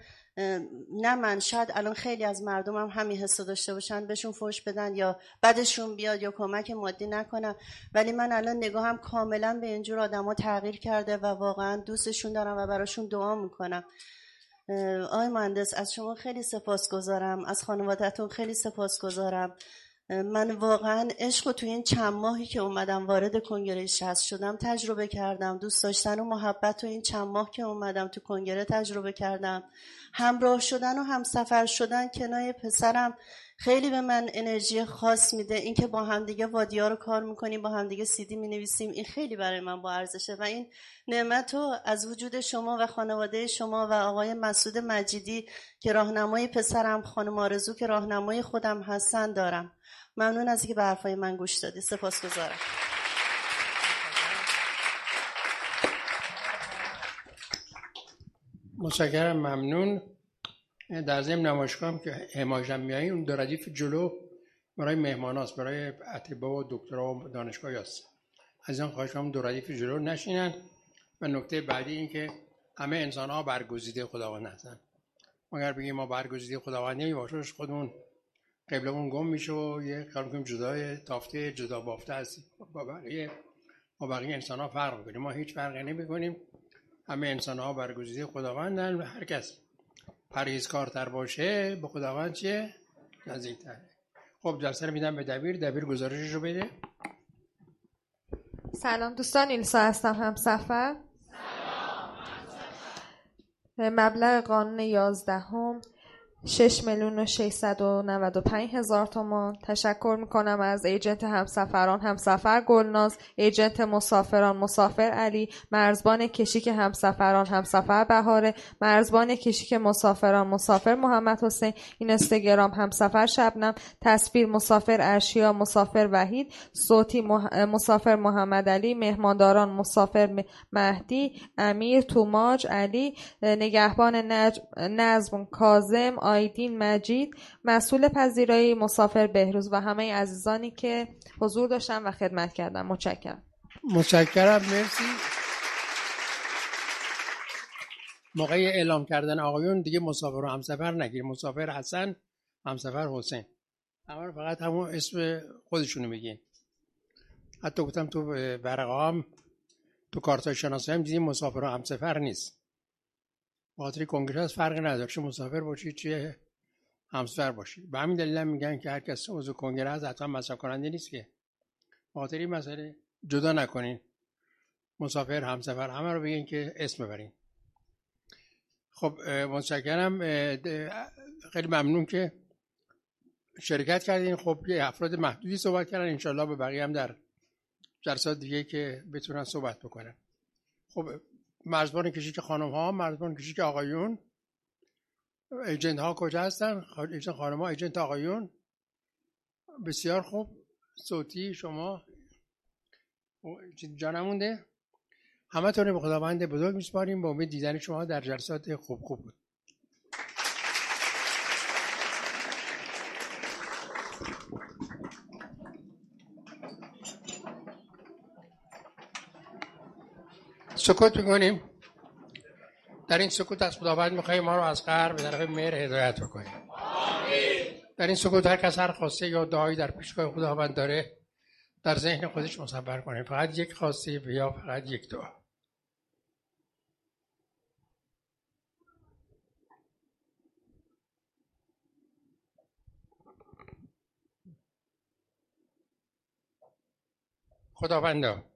نه من شاید الان خیلی از مردمم هم همین حسو داشته باشن، بهشون فحش بدن یا بعدشون بیاد یا کمک مادی نکنم، ولی من الان نگاهم کاملا به اینجور آدما تغییر کرده و واقعا دوستشون دارم و براشون دعا میکنم. آقای مهندس از شما خیلی سپاسگزارم، از خانواده‌تون خیلی سپاسگزارم. من واقعا عشق تو این چند ماهی که اومدم وارد کنگره شصت شدم تجربه کردم، دوست داشتن و محبت تو این چند ماه که اومدم تو کنگره تجربه کردم، همراه شدن و همسفر شدن کنار پسرم خیلی به من انرژی خاص میده. این که با همدیگه وادی‌ها رو کار میکنیم، با همدیگه سیدی مینویسیم، این خیلی برای من با ارزشه و این نعمت رو از وجود شما و خانواده شما و آقای مسعود مجیدی که راهنمای پسرم، خانم آرزو که راهنمای خودم هستن دارم. ممنون از اینکه به حرفای من گوش دادی. سپاسگزارم. متشکرم، ممنون. در ضمن نمایشگاه که حمایتم میایین اون دو ردیف جلو برای مهماناست، برای اطباء و دکترا و دانشگاهی هست. از این خواهش کنم دو ردیف جلو نشینن. و نکته بعدی این که همه انسان ها برگزیده خداوند هستن. اگر بگیم ما برگزیده خداوند نمیباشیم خودمون قبلمون گم میشه و یه کار میکنیم جدای تافته جدا بافته هستیم، با بقیه با بقیه انسان ها فرق میکنیم. ما هیچ فرقی نمیکنیم، همه انسان ها برگزیده خداوندن و هر کس پرهیزکارتر باشه به خداوند چیه؟ نزدیک‌تره. خب جلسه رو میدم به دبیر. دبیر گزارشش رو بده. سلام دوستان، ایلسا هستم، همسفر. مبلغ قانون یازدهم شش میلیون و ششصد و نود و پنج هزار تومان. تشکر میکنم از ایجنت همسفران همسفر گلناز، ایجنت مسافران مسافر علی، مرزبان کشیک همسفران همسفر بهاره، مرزبان کشیک مسافران مسافر محمد حسین، اینستاگرام همسفر شبنم، تصویر مسافر ارشیا مسافر وحید، صوتی مح... مسافر محمد علی، مهمانداران مسافر مهدی، امیر توماج علی، نگهبان نج... نظم کاظم، آیدین مجید، مسئول پذیرایی مسافر بهروز و همه عزیزانی که حضور داشتن و خدمت کردن. متشکرم. متشکرم، مرسی. موقع اعلام کردن آقایون دیگه مسافر و همسفر نگیر. مسافر حسن، همسفر حسین. همه فقط همون اسم خودشونو میگین. حتی گفتم تو ورقام تو کارتای شناسایی هم دیدیم مسافر و همسفر نیست. خاطر کنگره هست فرقی نداره چه مسافر باشید چه همسفر باشید. به همین دلیل هم میگن که هر کس عضو کنگره هست حتما مصرف کننده نیست که. خاطر این مسئله جدا نکنین. مسافر همسفر همه رو بگین که اسم ببرین. خب متشکرم، خیلی ممنون که شرکت کردین. خب یه افراد محدودی صحبت کردن، انشالله به بقیه هم در جلسات دیگه که بتونن صحبت بکنن. خب مرزبان کشیک خانم ها، مرزبان کشیک آقایون، ایجنت ها کجا هستن؟ ایجنت خانم ها، ایجنت آقایون. بسیار خوب، صوتی شما جا نمونده. همه تونه به خداوند بزرگ میسپاریم. با امید دیدن شما در جلسات خوب خوب بود. سکوت میکنیم. در این سکوت از خداوند میخواییم ما رو از قهر به طرف مهر هدایت بکنیم. آمین. در این سکوت هر کس هر خواسته یا دعایی در پیشگاه خداوند داره در ذهن خودش مصور کنه. فقط یک خواسته یا فقط یک دعا. خداوندا